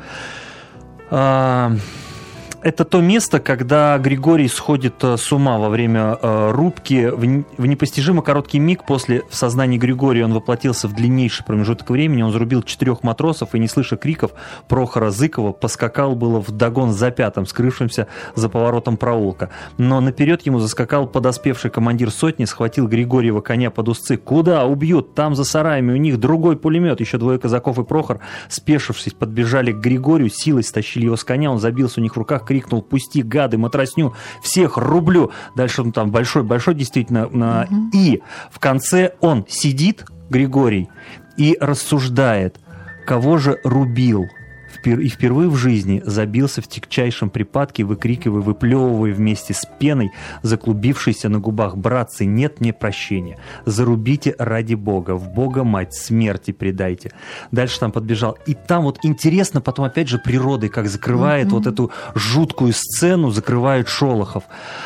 Э, это то место, когда Григорий сходит с ума во время э, рубки. В, в непостижимо короткий миг после в сознании Григория он воплотился в длиннейший промежуток времени. Он зарубил четырех матросов и, не слыша криков Прохора Зыкова, поскакал было вдогон за пятым, скрывшимся за поворотом проулка. Но наперед ему заскакал подоспевший командир сотни, схватил Григорьева коня под узцы. «Куда? Убьют! Там за сараями у них другой пулемет!» Еще двое казаков и Прохор, спешившись, подбежали к Григорию, силой стащили его с коня. Он забился у них в руках, крикнул: «Пусти, гады, матросню, всех рублю!» Дальше он там большой-большой действительно. Mm-hmm. И в конце он сидит, Григорий, и рассуждает, кого же рубил. И впервые в жизни забился в тягчайшем припадке, выкрикивая, выплевывая вместе с пеной, заклубившейся на губах: «Братцы, нет мне прощения. Зарубите ради Бога, в Бога мать, смерти предайте». Дальше там подбежал. И там вот интересно потом опять же природой, как закрывает mm-hmm. вот эту жуткую сцену, закрывает Шолохов.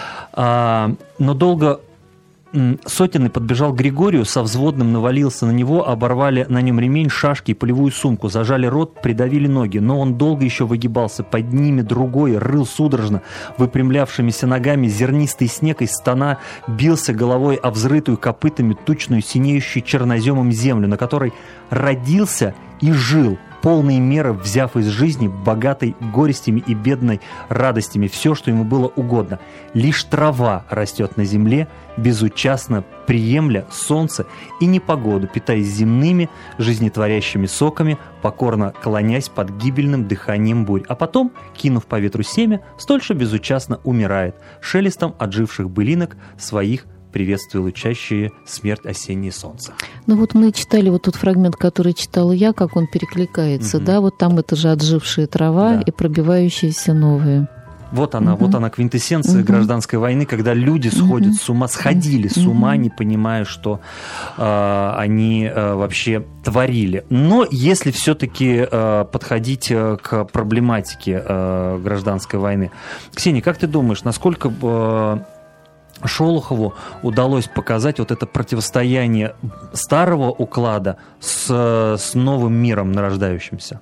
А, но долго... Сотенный подбежал к Григорию, со взводным навалился на него, оборвали на нем ремень, шашки и полевую сумку, зажали рот, придавили ноги, но он долго еще выгибался, под ними другой рыл судорожно, выпрямлявшимися ногами зернистый снег из стана, бился головой о взрытую копытами тучную, синеющую черноземом землю, на которой родился и жил, полной меры взяв из жизни, богатой горестями и бедной радостями, все, что ему было угодно. Лишь трава растет на земле, безучастно приемля солнце и непогоду, питаясь земными, жизнетворящими соками, покорно клонясь под гибельным дыханием бурь. А потом, кинув по ветру семя, столь же безучастно умирает, шелестом отживших былинок своих, приветствуя лучащие смерть осеннее солнце. Ну вот мы читали вот тот фрагмент, который читала я, как он перекликается, угу. да, вот там это же отжившая трава, да, и пробивающиеся новые. Вот она, угу. вот она квинтэссенция угу. гражданской войны, когда люди сходят угу. с ума, сходили с ума, угу. не понимая, что э, они э, вообще творили. Но если все-таки э, подходить к проблематике э, гражданской войны, Ксения, как ты думаешь, насколько э, Шолохову удалось показать вот это противостояние старого уклада с, с новым миром нарождающимся?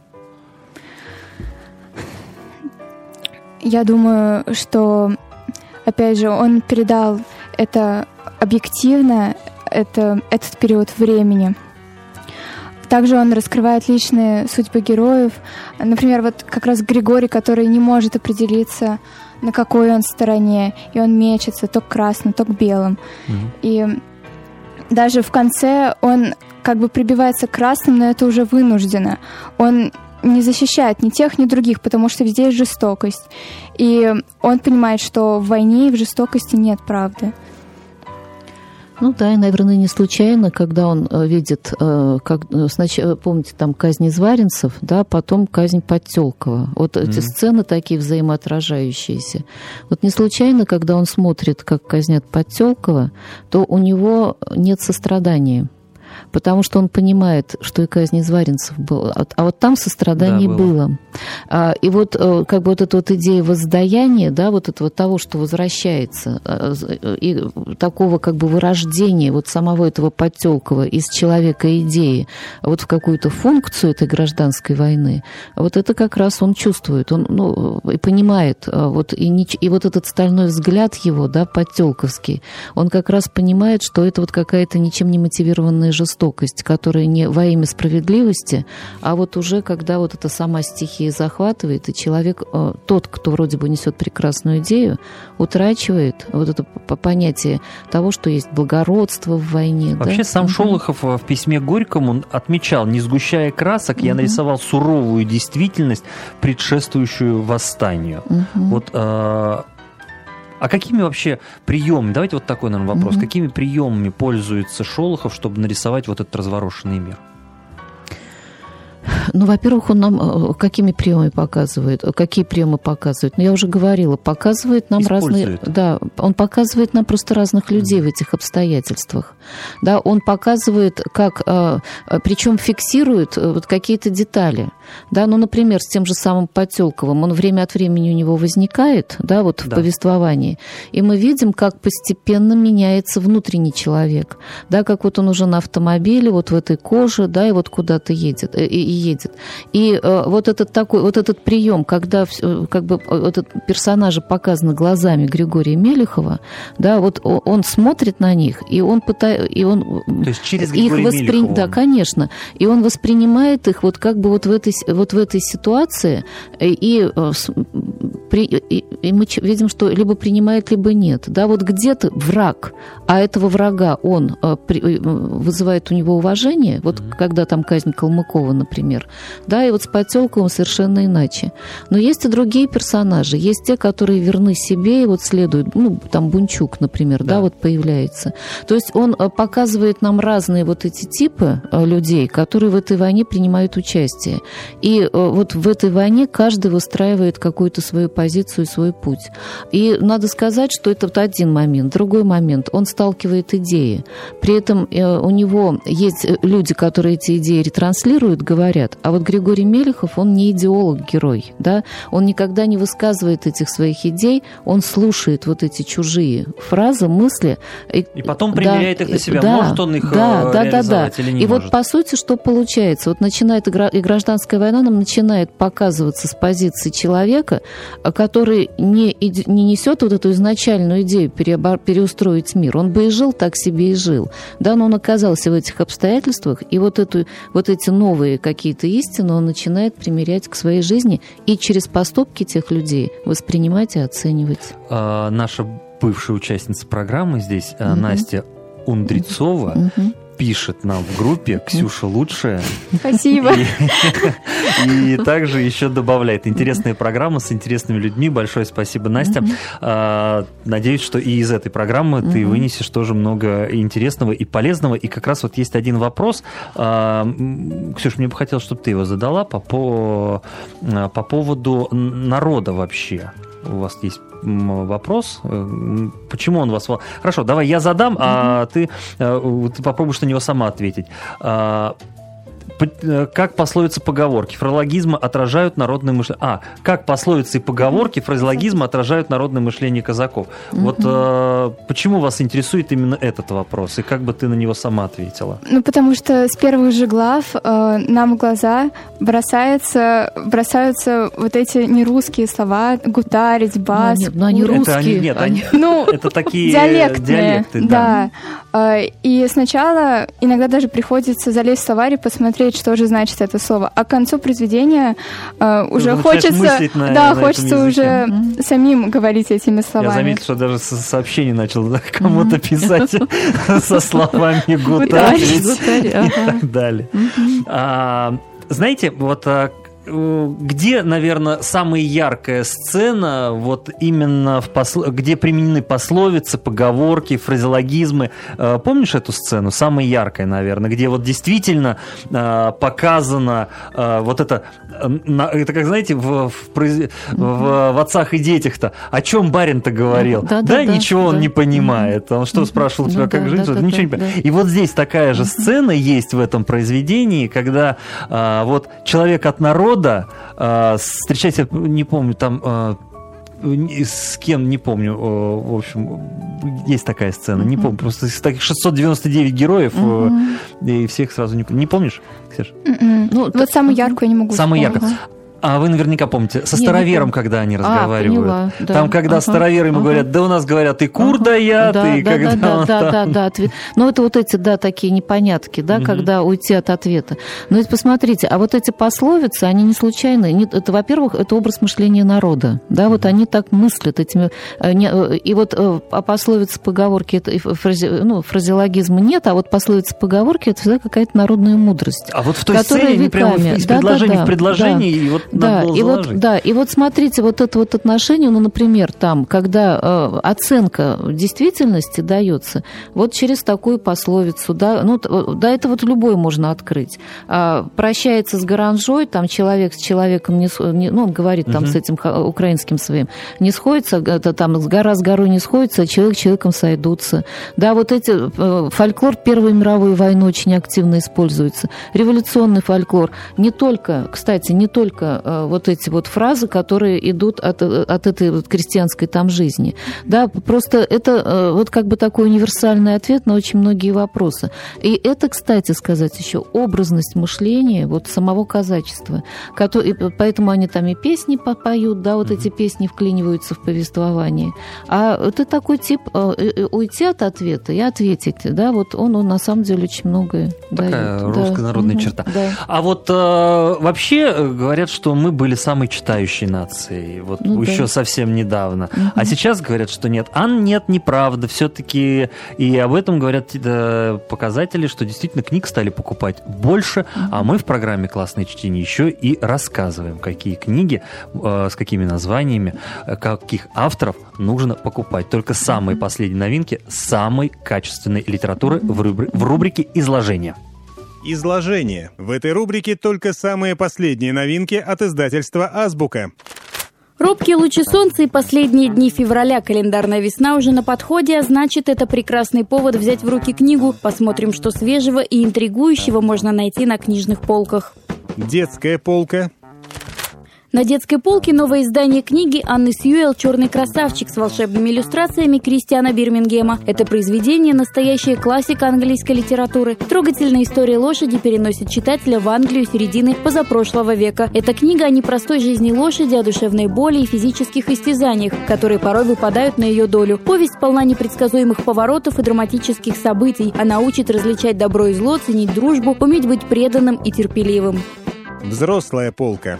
Я думаю, что, опять же, он передал это объективно, это, этот период времени. Также он раскрывает личные судьбы героев. Например, вот как раз Григорий, который не может определиться, на какой он стороне, и он мечется то к красному, то к белым. Mm-hmm. И даже в конце он как бы прибивается к красным, но это уже вынужденно. Он не защищает ни тех, ни других, потому что везде есть жестокость. И он понимает, что в войне и в жестокости нет правды. Ну да, и, наверное, не случайно, когда он видит, как, сначала, помните, там казнь изваренцев, да, потом казнь Подтёлкова. Вот mm-hmm. эти сцены такие взаимоотражающиеся. Вот не случайно, когда он смотрит, как казнят Подтёлкова, то у него нет сострадания. Потому что он понимает, что и казнь изваренцев была. А вот там сострадание да, было. было. А, и вот как бы вот эта вот идея воздаяния, да, вот этого того, что возвращается, и такого как бы вырождения вот самого этого Подтёлкова из человека идеи вот в какую-то функцию этой гражданской войны, вот это как раз он чувствует, он ну, и понимает, вот, и, не, и вот этот стальной взгляд его, да, подтёлковский, он как раз понимает, что это вот какая-то ничем не мотивированная жестокость, которая не во имя справедливости, а вот уже когда вот эта сама стихия захватывает, и человек, тот, кто вроде бы несет прекрасную идею, утрачивает вот это понятие того, что есть благородство в войне. Вообще да? сам Шолохов в письме Горькому отмечал: не сгущая красок, я нарисовал суровую действительность, предшествующую восстанию. Вот А какими вообще приемами, давайте вот такой, наверное, вопрос, mm-hmm. какими приемами пользуется Шолохов, чтобы нарисовать вот этот разворошенный мир? Ну, во-первых, он нам какими приемами показывает, какие приемы показывает? Ну, я уже говорила, показывает нам разные... Да, он показывает нам просто разных людей в этих обстоятельствах. Да, он показывает, как... Причем фиксирует вот какие-то детали. Да, ну, например, с тем же самым Потелковым. Он время от времени у него возникает, да, вот в да. повествовании. И мы видим, как постепенно меняется внутренний человек. Да, как вот он уже на автомобиле, вот в этой коже, да, и вот куда-то едет. И, и едет. И э, вот этот такой, вот этот прием, когда э, как бы этот персонажи показаны глазами Григория Мелехова, да, вот он, он смотрит на них, и он пытается, и он то есть через их Григория воспри... Мелехова. Да, конечно, и он воспринимает их вот как бы вот в этой вот в этой ситуации, и, при, и, и мы видим, что либо принимает, либо нет, да, вот где-то враг, а этого врага он э, при, вызывает у него уважение, вот mm-hmm. когда там казнь Калмыкова, например. Да, и вот с Потелковым совершенно иначе. Но есть и другие персонажи. Есть те, которые верны себе и вот следуют. Ну, там Бунчук, например, да, да вот появляется. То есть он показывает нам разные вот эти типы людей, которые в этой войне принимают участие. И вот в этой войне каждый выстраивает какую-то свою позицию, свой путь. И надо сказать, что это вот один момент. Другой момент. Он сталкивает идеи. При этом у него есть люди, которые эти идеи ретранслируют, говорят. А вот Григорий Мелехов, он не идеолог-герой, да, он никогда не высказывает этих своих идей, он слушает вот эти чужие фразы, мысли. И, и потом примеряет да, их на себя, да, может он их да, реализовать да, да, или не и может. И вот по сути, что получается? Вот начинает игра, и гражданская война нам начинает показываться с позиции человека, который не, не несет вот эту изначальную идею переобор, переустроить мир. Он бы и жил так себе и жил, да, но он оказался в этих обстоятельствах, и вот, эту, вот эти новые какие-то истину он начинает примерять к своей жизни и через поступки тех людей воспринимать и оценивать. А, наша бывшая участница программы здесь, угу. Настя Ундрицова, угу. пишет нам в группе «Ксюша лучшая». Спасибо. И, и также еще добавляет: интересная программа с интересными людьми. Большое спасибо, Настя. Mm-hmm. А, надеюсь, что и из этой программы mm-hmm. ты вынесешь тоже много интересного и полезного. И как раз вот есть один вопрос. А, Ксюш, мне бы хотелось, чтобы ты его задала по, по, по поводу народа вообще. У вас есть вопрос. Почему он вас... Хорошо, давай я задам, mm-hmm. а ты, ты попробуешь на него сама ответить. Как пословицы, поговорки, фразеологизмы отражают народное мышление. А, как пословицы и поговорки, фразеологизмы отражают народное мышление казаков. Mm-hmm. Вот э, почему вас интересует именно этот вопрос, и как бы ты на него сама ответила? Ну, потому что с первых же глав э, нам в глаза бросается, бросаются вот эти нерусские слова: гутарить, бас. Ну, но они русские. Это они, нет, они, ну, это такие диалектные, диалекты. Да. да. И сначала иногда даже приходится залезть в словарь и посмотреть, что же значит это слово. А к концу произведения э, уже хочется, на, да, на хочется уже mm-hmm. самим говорить этими словами. Я заметил, что даже сообщение начал кому-то писать со словами гутарить и так далее. Знаете, вот где, наверное, самая яркая сцена, вот именно в посл... где применены пословицы, поговорки, фразеологизмы? Помнишь эту сцену? Самая яркая, наверное, где вот действительно показано вот это, это как, знаете, в, в, произ... в, в «Отцах и детях»-то, о чем барин-то говорил? Да, да, да, да ничего да, он да. не понимает. Он что, спрашивал тебя, ну, как да, жить? Да, да, ничего да, не понимает. Да. И вот здесь такая же сцена есть в этом произведении, когда вот человек от народа встречайте, не помню, там с кем, не помню, в общем, есть такая сцена, mm-hmm. не помню, просто из таких шестьсот девяносто девять героев, mm-hmm. и всех сразу не помню. Не помнишь, Ксюш? Mm-hmm. Ну, вот самую яркую я не могу Самую яркую. А вы наверняка помните, со старовером, когда они разговаривают. А, поняла, да. Там, когда ага, староверы ему ага. говорят, да у нас говорят, и кур ага. даят, да, и да, когда да, он да, там... да, да, ответ. Ну, это вот эти, да, такие непонятки, да, угу. когда уйти от ответа. Но ведь посмотрите, а вот эти пословицы, они не случайные. Это, во-первых, это образ мышления народа, да, вот угу. они так мыслят этими... И вот а пословицы, поговорки, это, фразе, ну, фразеологизма нет, а вот пословицы, поговорки, это всегда какая-то народная мудрость. А вот в той сцене, веками, прямо из да, предложения да, да, в предложении, да. и вот Да, надо было и заложить. вот, да, и вот смотрите, вот это вот отношение, ну, например, там, когда э, оценка действительности дается, вот через такую пословицу, да, ну, да, это вот любой можно открыть. А, прощается с гаранжой, там человек с человеком, не, не, ну, он говорит там угу. с этим украинским своим, не сходится, это там гора с горой не сходится, а человек с человеком сойдутся. Да, вот эти, э, фольклор Первой мировой войны очень активно используется. Революционный фольклор. Не только, кстати, не только э, вот эти вот фразы, которые идут от, от этой вот крестьянской там жизни. Да, просто это э, вот как бы такой универсальный ответ на очень многие вопросы. И это, кстати сказать, еще образность мышления вот самого казачества. Который, поэтому они там и песни поют, да, вот эти песни вклиниваются в повествование. А это такой тип э, уйти от ответа и ответить, да, вот он, он на самом деле очень многое Такая дает. русская да. народная угу. черта. Да. А вот э, вообще говорят, что мы были самой читающей нацией, вот ну, еще да. совсем недавно. Угу. А сейчас говорят, что нет. А нет, неправда. Все-таки и об этом говорят да, показатели, что действительно книг стали покупать больше, угу. а мы в программе «Классное чтение» еще и рассказываем, какие книги, э, с какими названиями, э, каких авторов нужно покупать. Только самые последние новинки самой качественной литературы в, рубри- в рубрике «Изложение». Изложение. В этой рубрике только самые последние новинки от издательства «Азбука». Робкие лучи солнца и последние дни февраля. Календарная весна уже на подходе, а значит, это прекрасный повод взять в руки книгу. Посмотрим, что свежего и интригующего можно найти на книжных полках. Детская полка. На детской полке новое издание книги Анны Сьюэлл «Черный красавчик» с волшебными иллюстрациями Кристиана Бирмингема. Это произведение – настоящая классика английской литературы. Трогательная история лошади переносит читателя в Англию середины позапрошлого века. Это книга о непростой жизни лошади, о душевной боли и физических истязаниях, которые порой выпадают на ее долю. Повесть полна непредсказуемых поворотов и драматических событий. Она учит различать добро и зло, ценить дружбу, уметь быть преданным и терпеливым. Взрослая полка.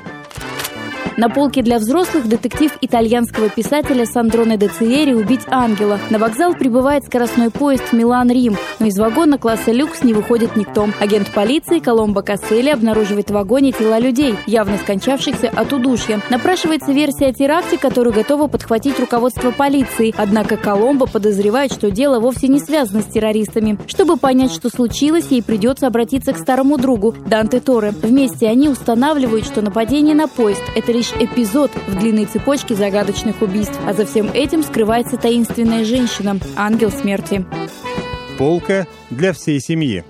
На полке для взрослых детектив итальянского писателя Сандроне де Циери «Убить ангела». На вокзал прибывает скоростной поезд Милан-Рим, но из вагона класса люкс не выходит никто. Агент полиции Коломбо Касселли обнаруживает в вагоне тела людей, явно скончавшихся от удушья. Напрашивается версия о теракте, которую готово подхватить руководство полиции. Однако Коломбо подозревает, что дело вовсе не связано с террористами. Чтобы понять, что случилось, ей придется обратиться к старому другу Данте Торе. Вместе они устанавливают, что нападение на поезд – это лишь эпизод в длинной цепочке загадочных убийств, а за всем этим скрывается таинственная женщина – ангел смерти. Полка для всей семьи.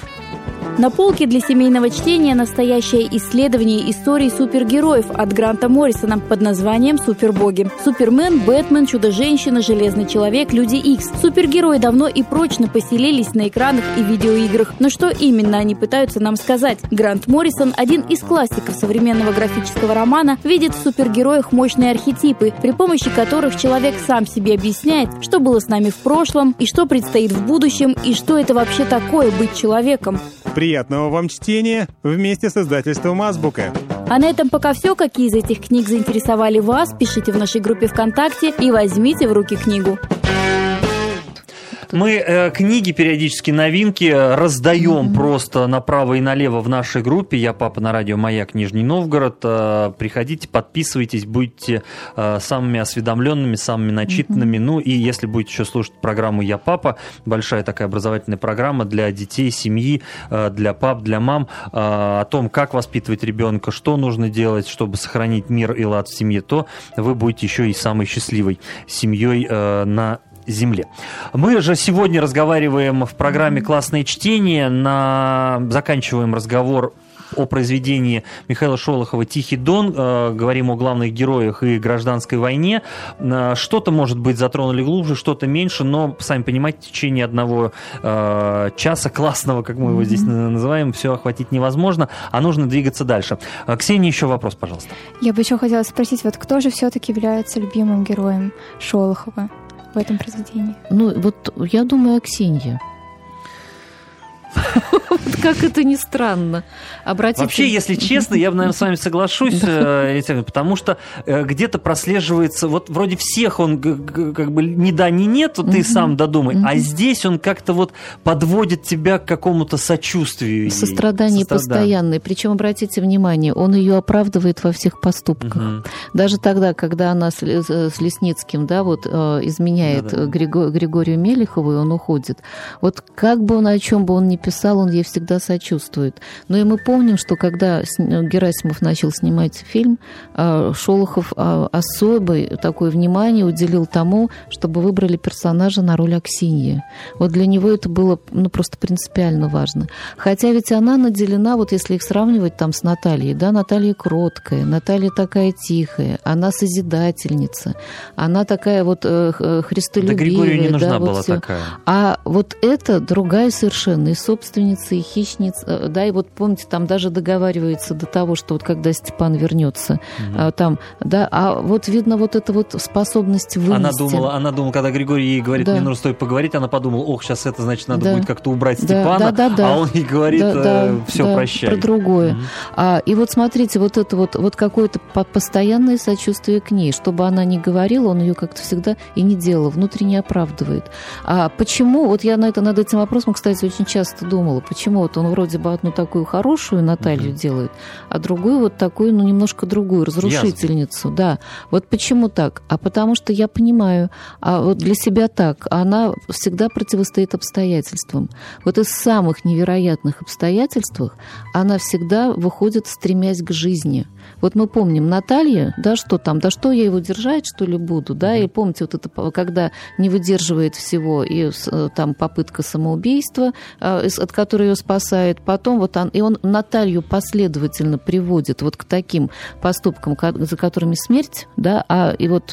На полке для семейного чтения настоящее исследование истории супергероев от Гранта Моррисона под названием «Супербоги». Супермен, Бэтмен, Чудо-женщина, Железный человек, Люди Икс. Супергерои давно и прочно поселились на экранах и видеоиграх. Но что именно они пытаются нам сказать? Грант Моррисон, один из классиков современного графического романа, видит в супергероях мощные архетипы, при помощи которых человек сам себе объясняет, что было с нами в прошлом, и что предстоит в будущем, и что это вообще такое быть человеком. Приятного вам чтения вместе с издательством «Азбука». А на этом пока все. Какие из этих книг заинтересовали вас, пишите в нашей группе ВКонтакте и возьмите в руки книгу. Мы э, книги, периодически новинки раздаем mm-hmm. просто направо и налево в нашей группе. Я папа на радио «Маяк», Нижний Новгород. Э, приходите, подписывайтесь, будьте э, самыми осведомленными, самыми начитанными. Mm-hmm. Ну и если будете еще слушать программу «Я папа», большая такая образовательная программа для детей, семьи, э, для пап, для мам, э, о том, как воспитывать ребенка, что нужно делать, чтобы сохранить мир и лад в семье, то вы будете еще и самой счастливой семьей э, на земле. Мы же сегодня разговариваем в программе «Классное чтение», на... заканчиваем разговор о произведении Михаила Шолохова «Тихий Дон». Э, говорим о главных героях и гражданской войне. Э, что-то, может быть, затронули глубже, что-то меньше, но, сами понимаете, в течение одного э, часа классного, как мы его здесь называем, все охватить невозможно, а нужно двигаться дальше. Э, Ксения, еще вопрос, пожалуйста. Я бы еще хотела спросить, вот кто же все-таки является любимым героем Шолохова в этом произведении? Ну, вот я думаю, Аксинья. Как это ни странно. Обратите... Вообще, если честно, я бы, наверное, с вами соглашусь, потому что где-то прослеживается, вот вроде всех он как бы ни да, ни нет, ты сам додумай, а здесь он как-то вот подводит тебя к какому-то сочувствию. Сострадание постоянное. Причем, обратите внимание, он ее оправдывает во всех поступках. Даже тогда, когда она с Лесницким, да, вот изменяет Григорию Мелехову, и он уходит. Вот как бы он, о чем бы он ни писал, он ей всегда сочувствует. Но и мы помним, что когда Герасимов начал снимать фильм, Шолохов особое такое внимание уделил тому, чтобы выбрали персонажа на роль Аксиньи. Вот для него это было, ну, просто принципиально важно. Хотя ведь она наделена, вот если их сравнивать там с Натальей, да, Наталья кроткая, Наталья такая тихая, она созидательница, она такая вот христолюбивая. Да Григорию не нужна да, была вот всё. такая. А вот это другая совершенно, и собственница, и хищница, да, и вот помните, там даже договаривается до того, что вот когда Степан вернется, mm-hmm. там, да, а вот видно вот эта вот способность вынести. Она думала, она думала, когда Григорий ей говорит, да. мне нужно с тобой поговорить, она подумала, ох, сейчас это значит, надо да. будет как-то убрать да, Степана, да, да, да. а он ей говорит, да, да, все, да, прощай. Про другое. Mm-hmm. А, и вот смотрите, вот это вот, вот какое-то постоянное сочувствие к ней, чтобы она не говорила, он ее как-то всегда и не делал, внутренне оправдывает. А почему, вот я на это, над этим вопросом, кстати, очень часто думала, почему вот он вроде бы одну такую хорошую Наталью mm-hmm. делает, а другую вот такую, ну, немножко другую, разрушительницу. Ясно. Да. Вот почему так? А потому что я понимаю, а вот для себя так, она всегда противостоит обстоятельствам. Вот из самых невероятных обстоятельств она всегда выходит, стремясь к жизни. Вот мы помним, Наталья, да, что там, да что я его держать, что ли, буду, да, и помните, вот это, когда не выдерживает всего, и там попытка самоубийства, от которой ее спасает, потом вот он, и он Наталью последовательно приводит вот к таким поступкам, за которыми смерть, да, а и вот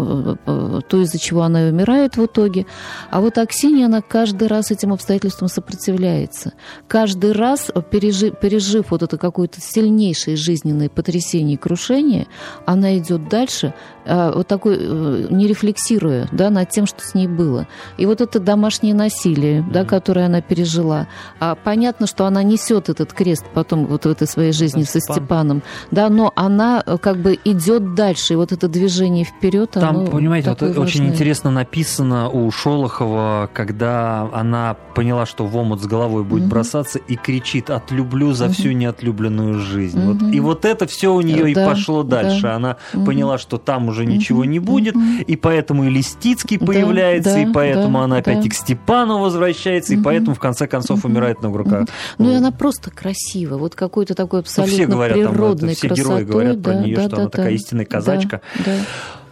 то, из-за чего она и умирает в итоге. А вот Аксинья, она каждый раз этим обстоятельствам сопротивляется. Каждый раз, пережив, пережив вот это какое-то сильнейшее жизненное потрясение и крушение, она идет дальше, вот такой, не рефлексируя, да, над тем, что с ней было. И вот это домашнее насилие, да, которое она пережила. А понятно, что она несет этот крест потом вот в этой своей жизни со Степаном, да, но она как бы идет дальше, и вот это движение вперед, там, оно понимаете, вот важное. Очень интересно написано у Шолохова, когда она поняла, что в омут с головой будет угу. бросаться, и кричит: «Отлюблю за угу. всю неотлюбленную жизнь». Угу. Вот, и вот это все у нее да, и пошло дальше. Да. Она угу. поняла, что там уже ничего угу. не будет, угу. и поэтому и Листицкий да, появляется, да, и поэтому да, она опять да. и к Степану возвращается, угу. и поэтому в конце концов угу. умирает на руках. Угу. Ну и она просто красива, вот какой-то такой абсолютно ну, все говорят, природной там, все красотой. герои говорят да, про нее, да, что да, она да, такая истинная казачка. Да, да.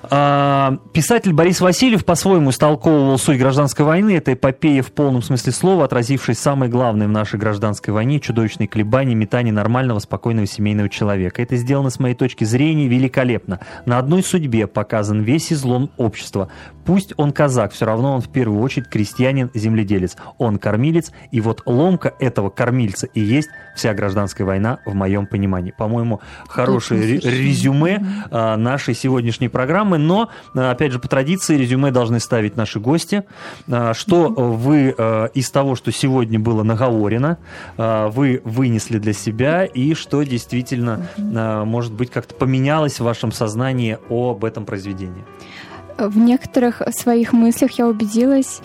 Писатель Борис Васильев по-своему истолковывал суть гражданской войны. Это эпопея в полном смысле слова, отразившая самое главное в нашей гражданской войне — чудовищные колебания, метания нормального, спокойного семейного человека. Это сделано, с моей точки зрения, великолепно. На одной судьбе показан весь излом общества. Пусть он казак, все равно он в первую очередь крестьянин-земледелец. Он кормилец, и вот ломка этого кормильца и есть вся гражданская война в моем понимании. По-моему, хорошее резюме нашей сегодняшней программы. Но, опять же, по традиции резюме должны ставить наши гости. Что вы из того, что сегодня было наговорено, вы вынесли для себя, и что действительно, может быть, как-то поменялось в вашем сознании об этом произведении? В некоторых своих мыслях я убедилась,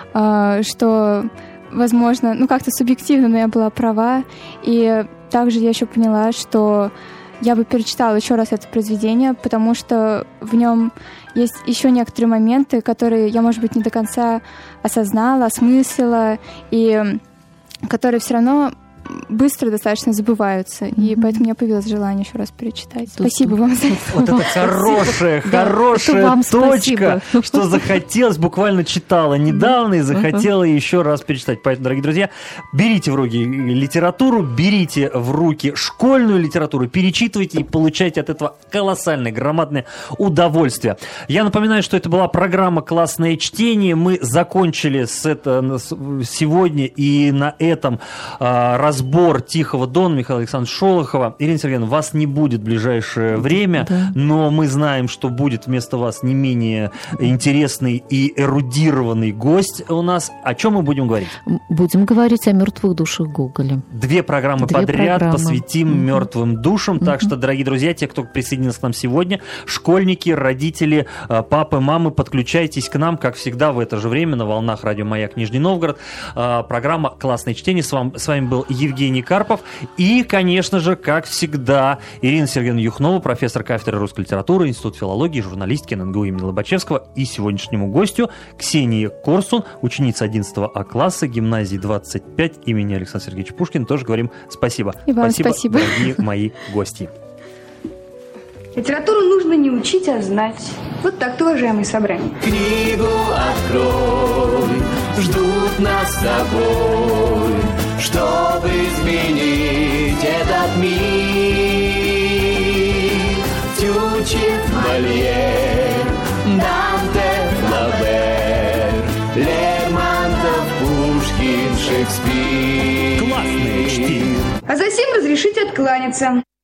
что, возможно, ну как-то субъективно, но я была права. И также я еще поняла, что я бы перечитала еще раз это произведение, потому что в нем есть еще некоторые моменты, которые я, может быть, не до конца осознала, осмыслила, и которые все равно быстро достаточно забываются, mm-hmm. и поэтому у меня появилось желание еще раз перечитать. Тут, спасибо тут, вам за это. Вот это хорошая, хорошая точка, что захотелось, буквально читала недавно и захотела еще раз перечитать. Поэтому, дорогие друзья, берите в руки литературу, берите в руки школьную литературу, перечитывайте и получайте от этого колоссальное, громадное удовольствие. Я напоминаю, что это была программа «Классное чтение». Мы закончили с это сегодня, и на этом разбор сбор «Тихого дона» Михаила Александровича Шолохова. Ирина Сергеевна, вас не будет в ближайшее время, да. но мы знаем, что будет вместо вас не менее интересный и эрудированный гость у нас. О чем мы будем говорить? Будем говорить о мертвых душах Гоголя. Две программы Две подряд программы. посвятим mm-hmm. мертвым душам. Mm-hmm. Так что, дорогие друзья, те, кто присоединился к нам сегодня, школьники, родители, папы, мамы, подключайтесь к нам, как всегда, в это же время на волнах радио «Маяк» Нижний Новгород. Программа «Классное чтение». С вами, с вами был Евгений Карпов. И, конечно же, как всегда, Ирина Сергеевна Юхнова, профессор кафедры русской литературы, Институт филологии и журналистики эн эн гэ у имени Лобачевского. И сегодняшнему гостю Ксения Корсун, ученица одиннадцатого А класса гимназии двадцать пять имени Александра Сергеевича Пушкина. Тоже говорим спасибо. И вам спасибо, спасибо, дорогие мои гости. Литературу нужно не учить, а знать. Вот так-то, уважаемые собрания. Книгу открой, ждут нас с тобой, чтобы изменить этот мир. Тютчев, Мольер, Данте, Флабер, Лермонтов, Пушкин, Шекспир. Классное чтение. А затем разрешите откланяться.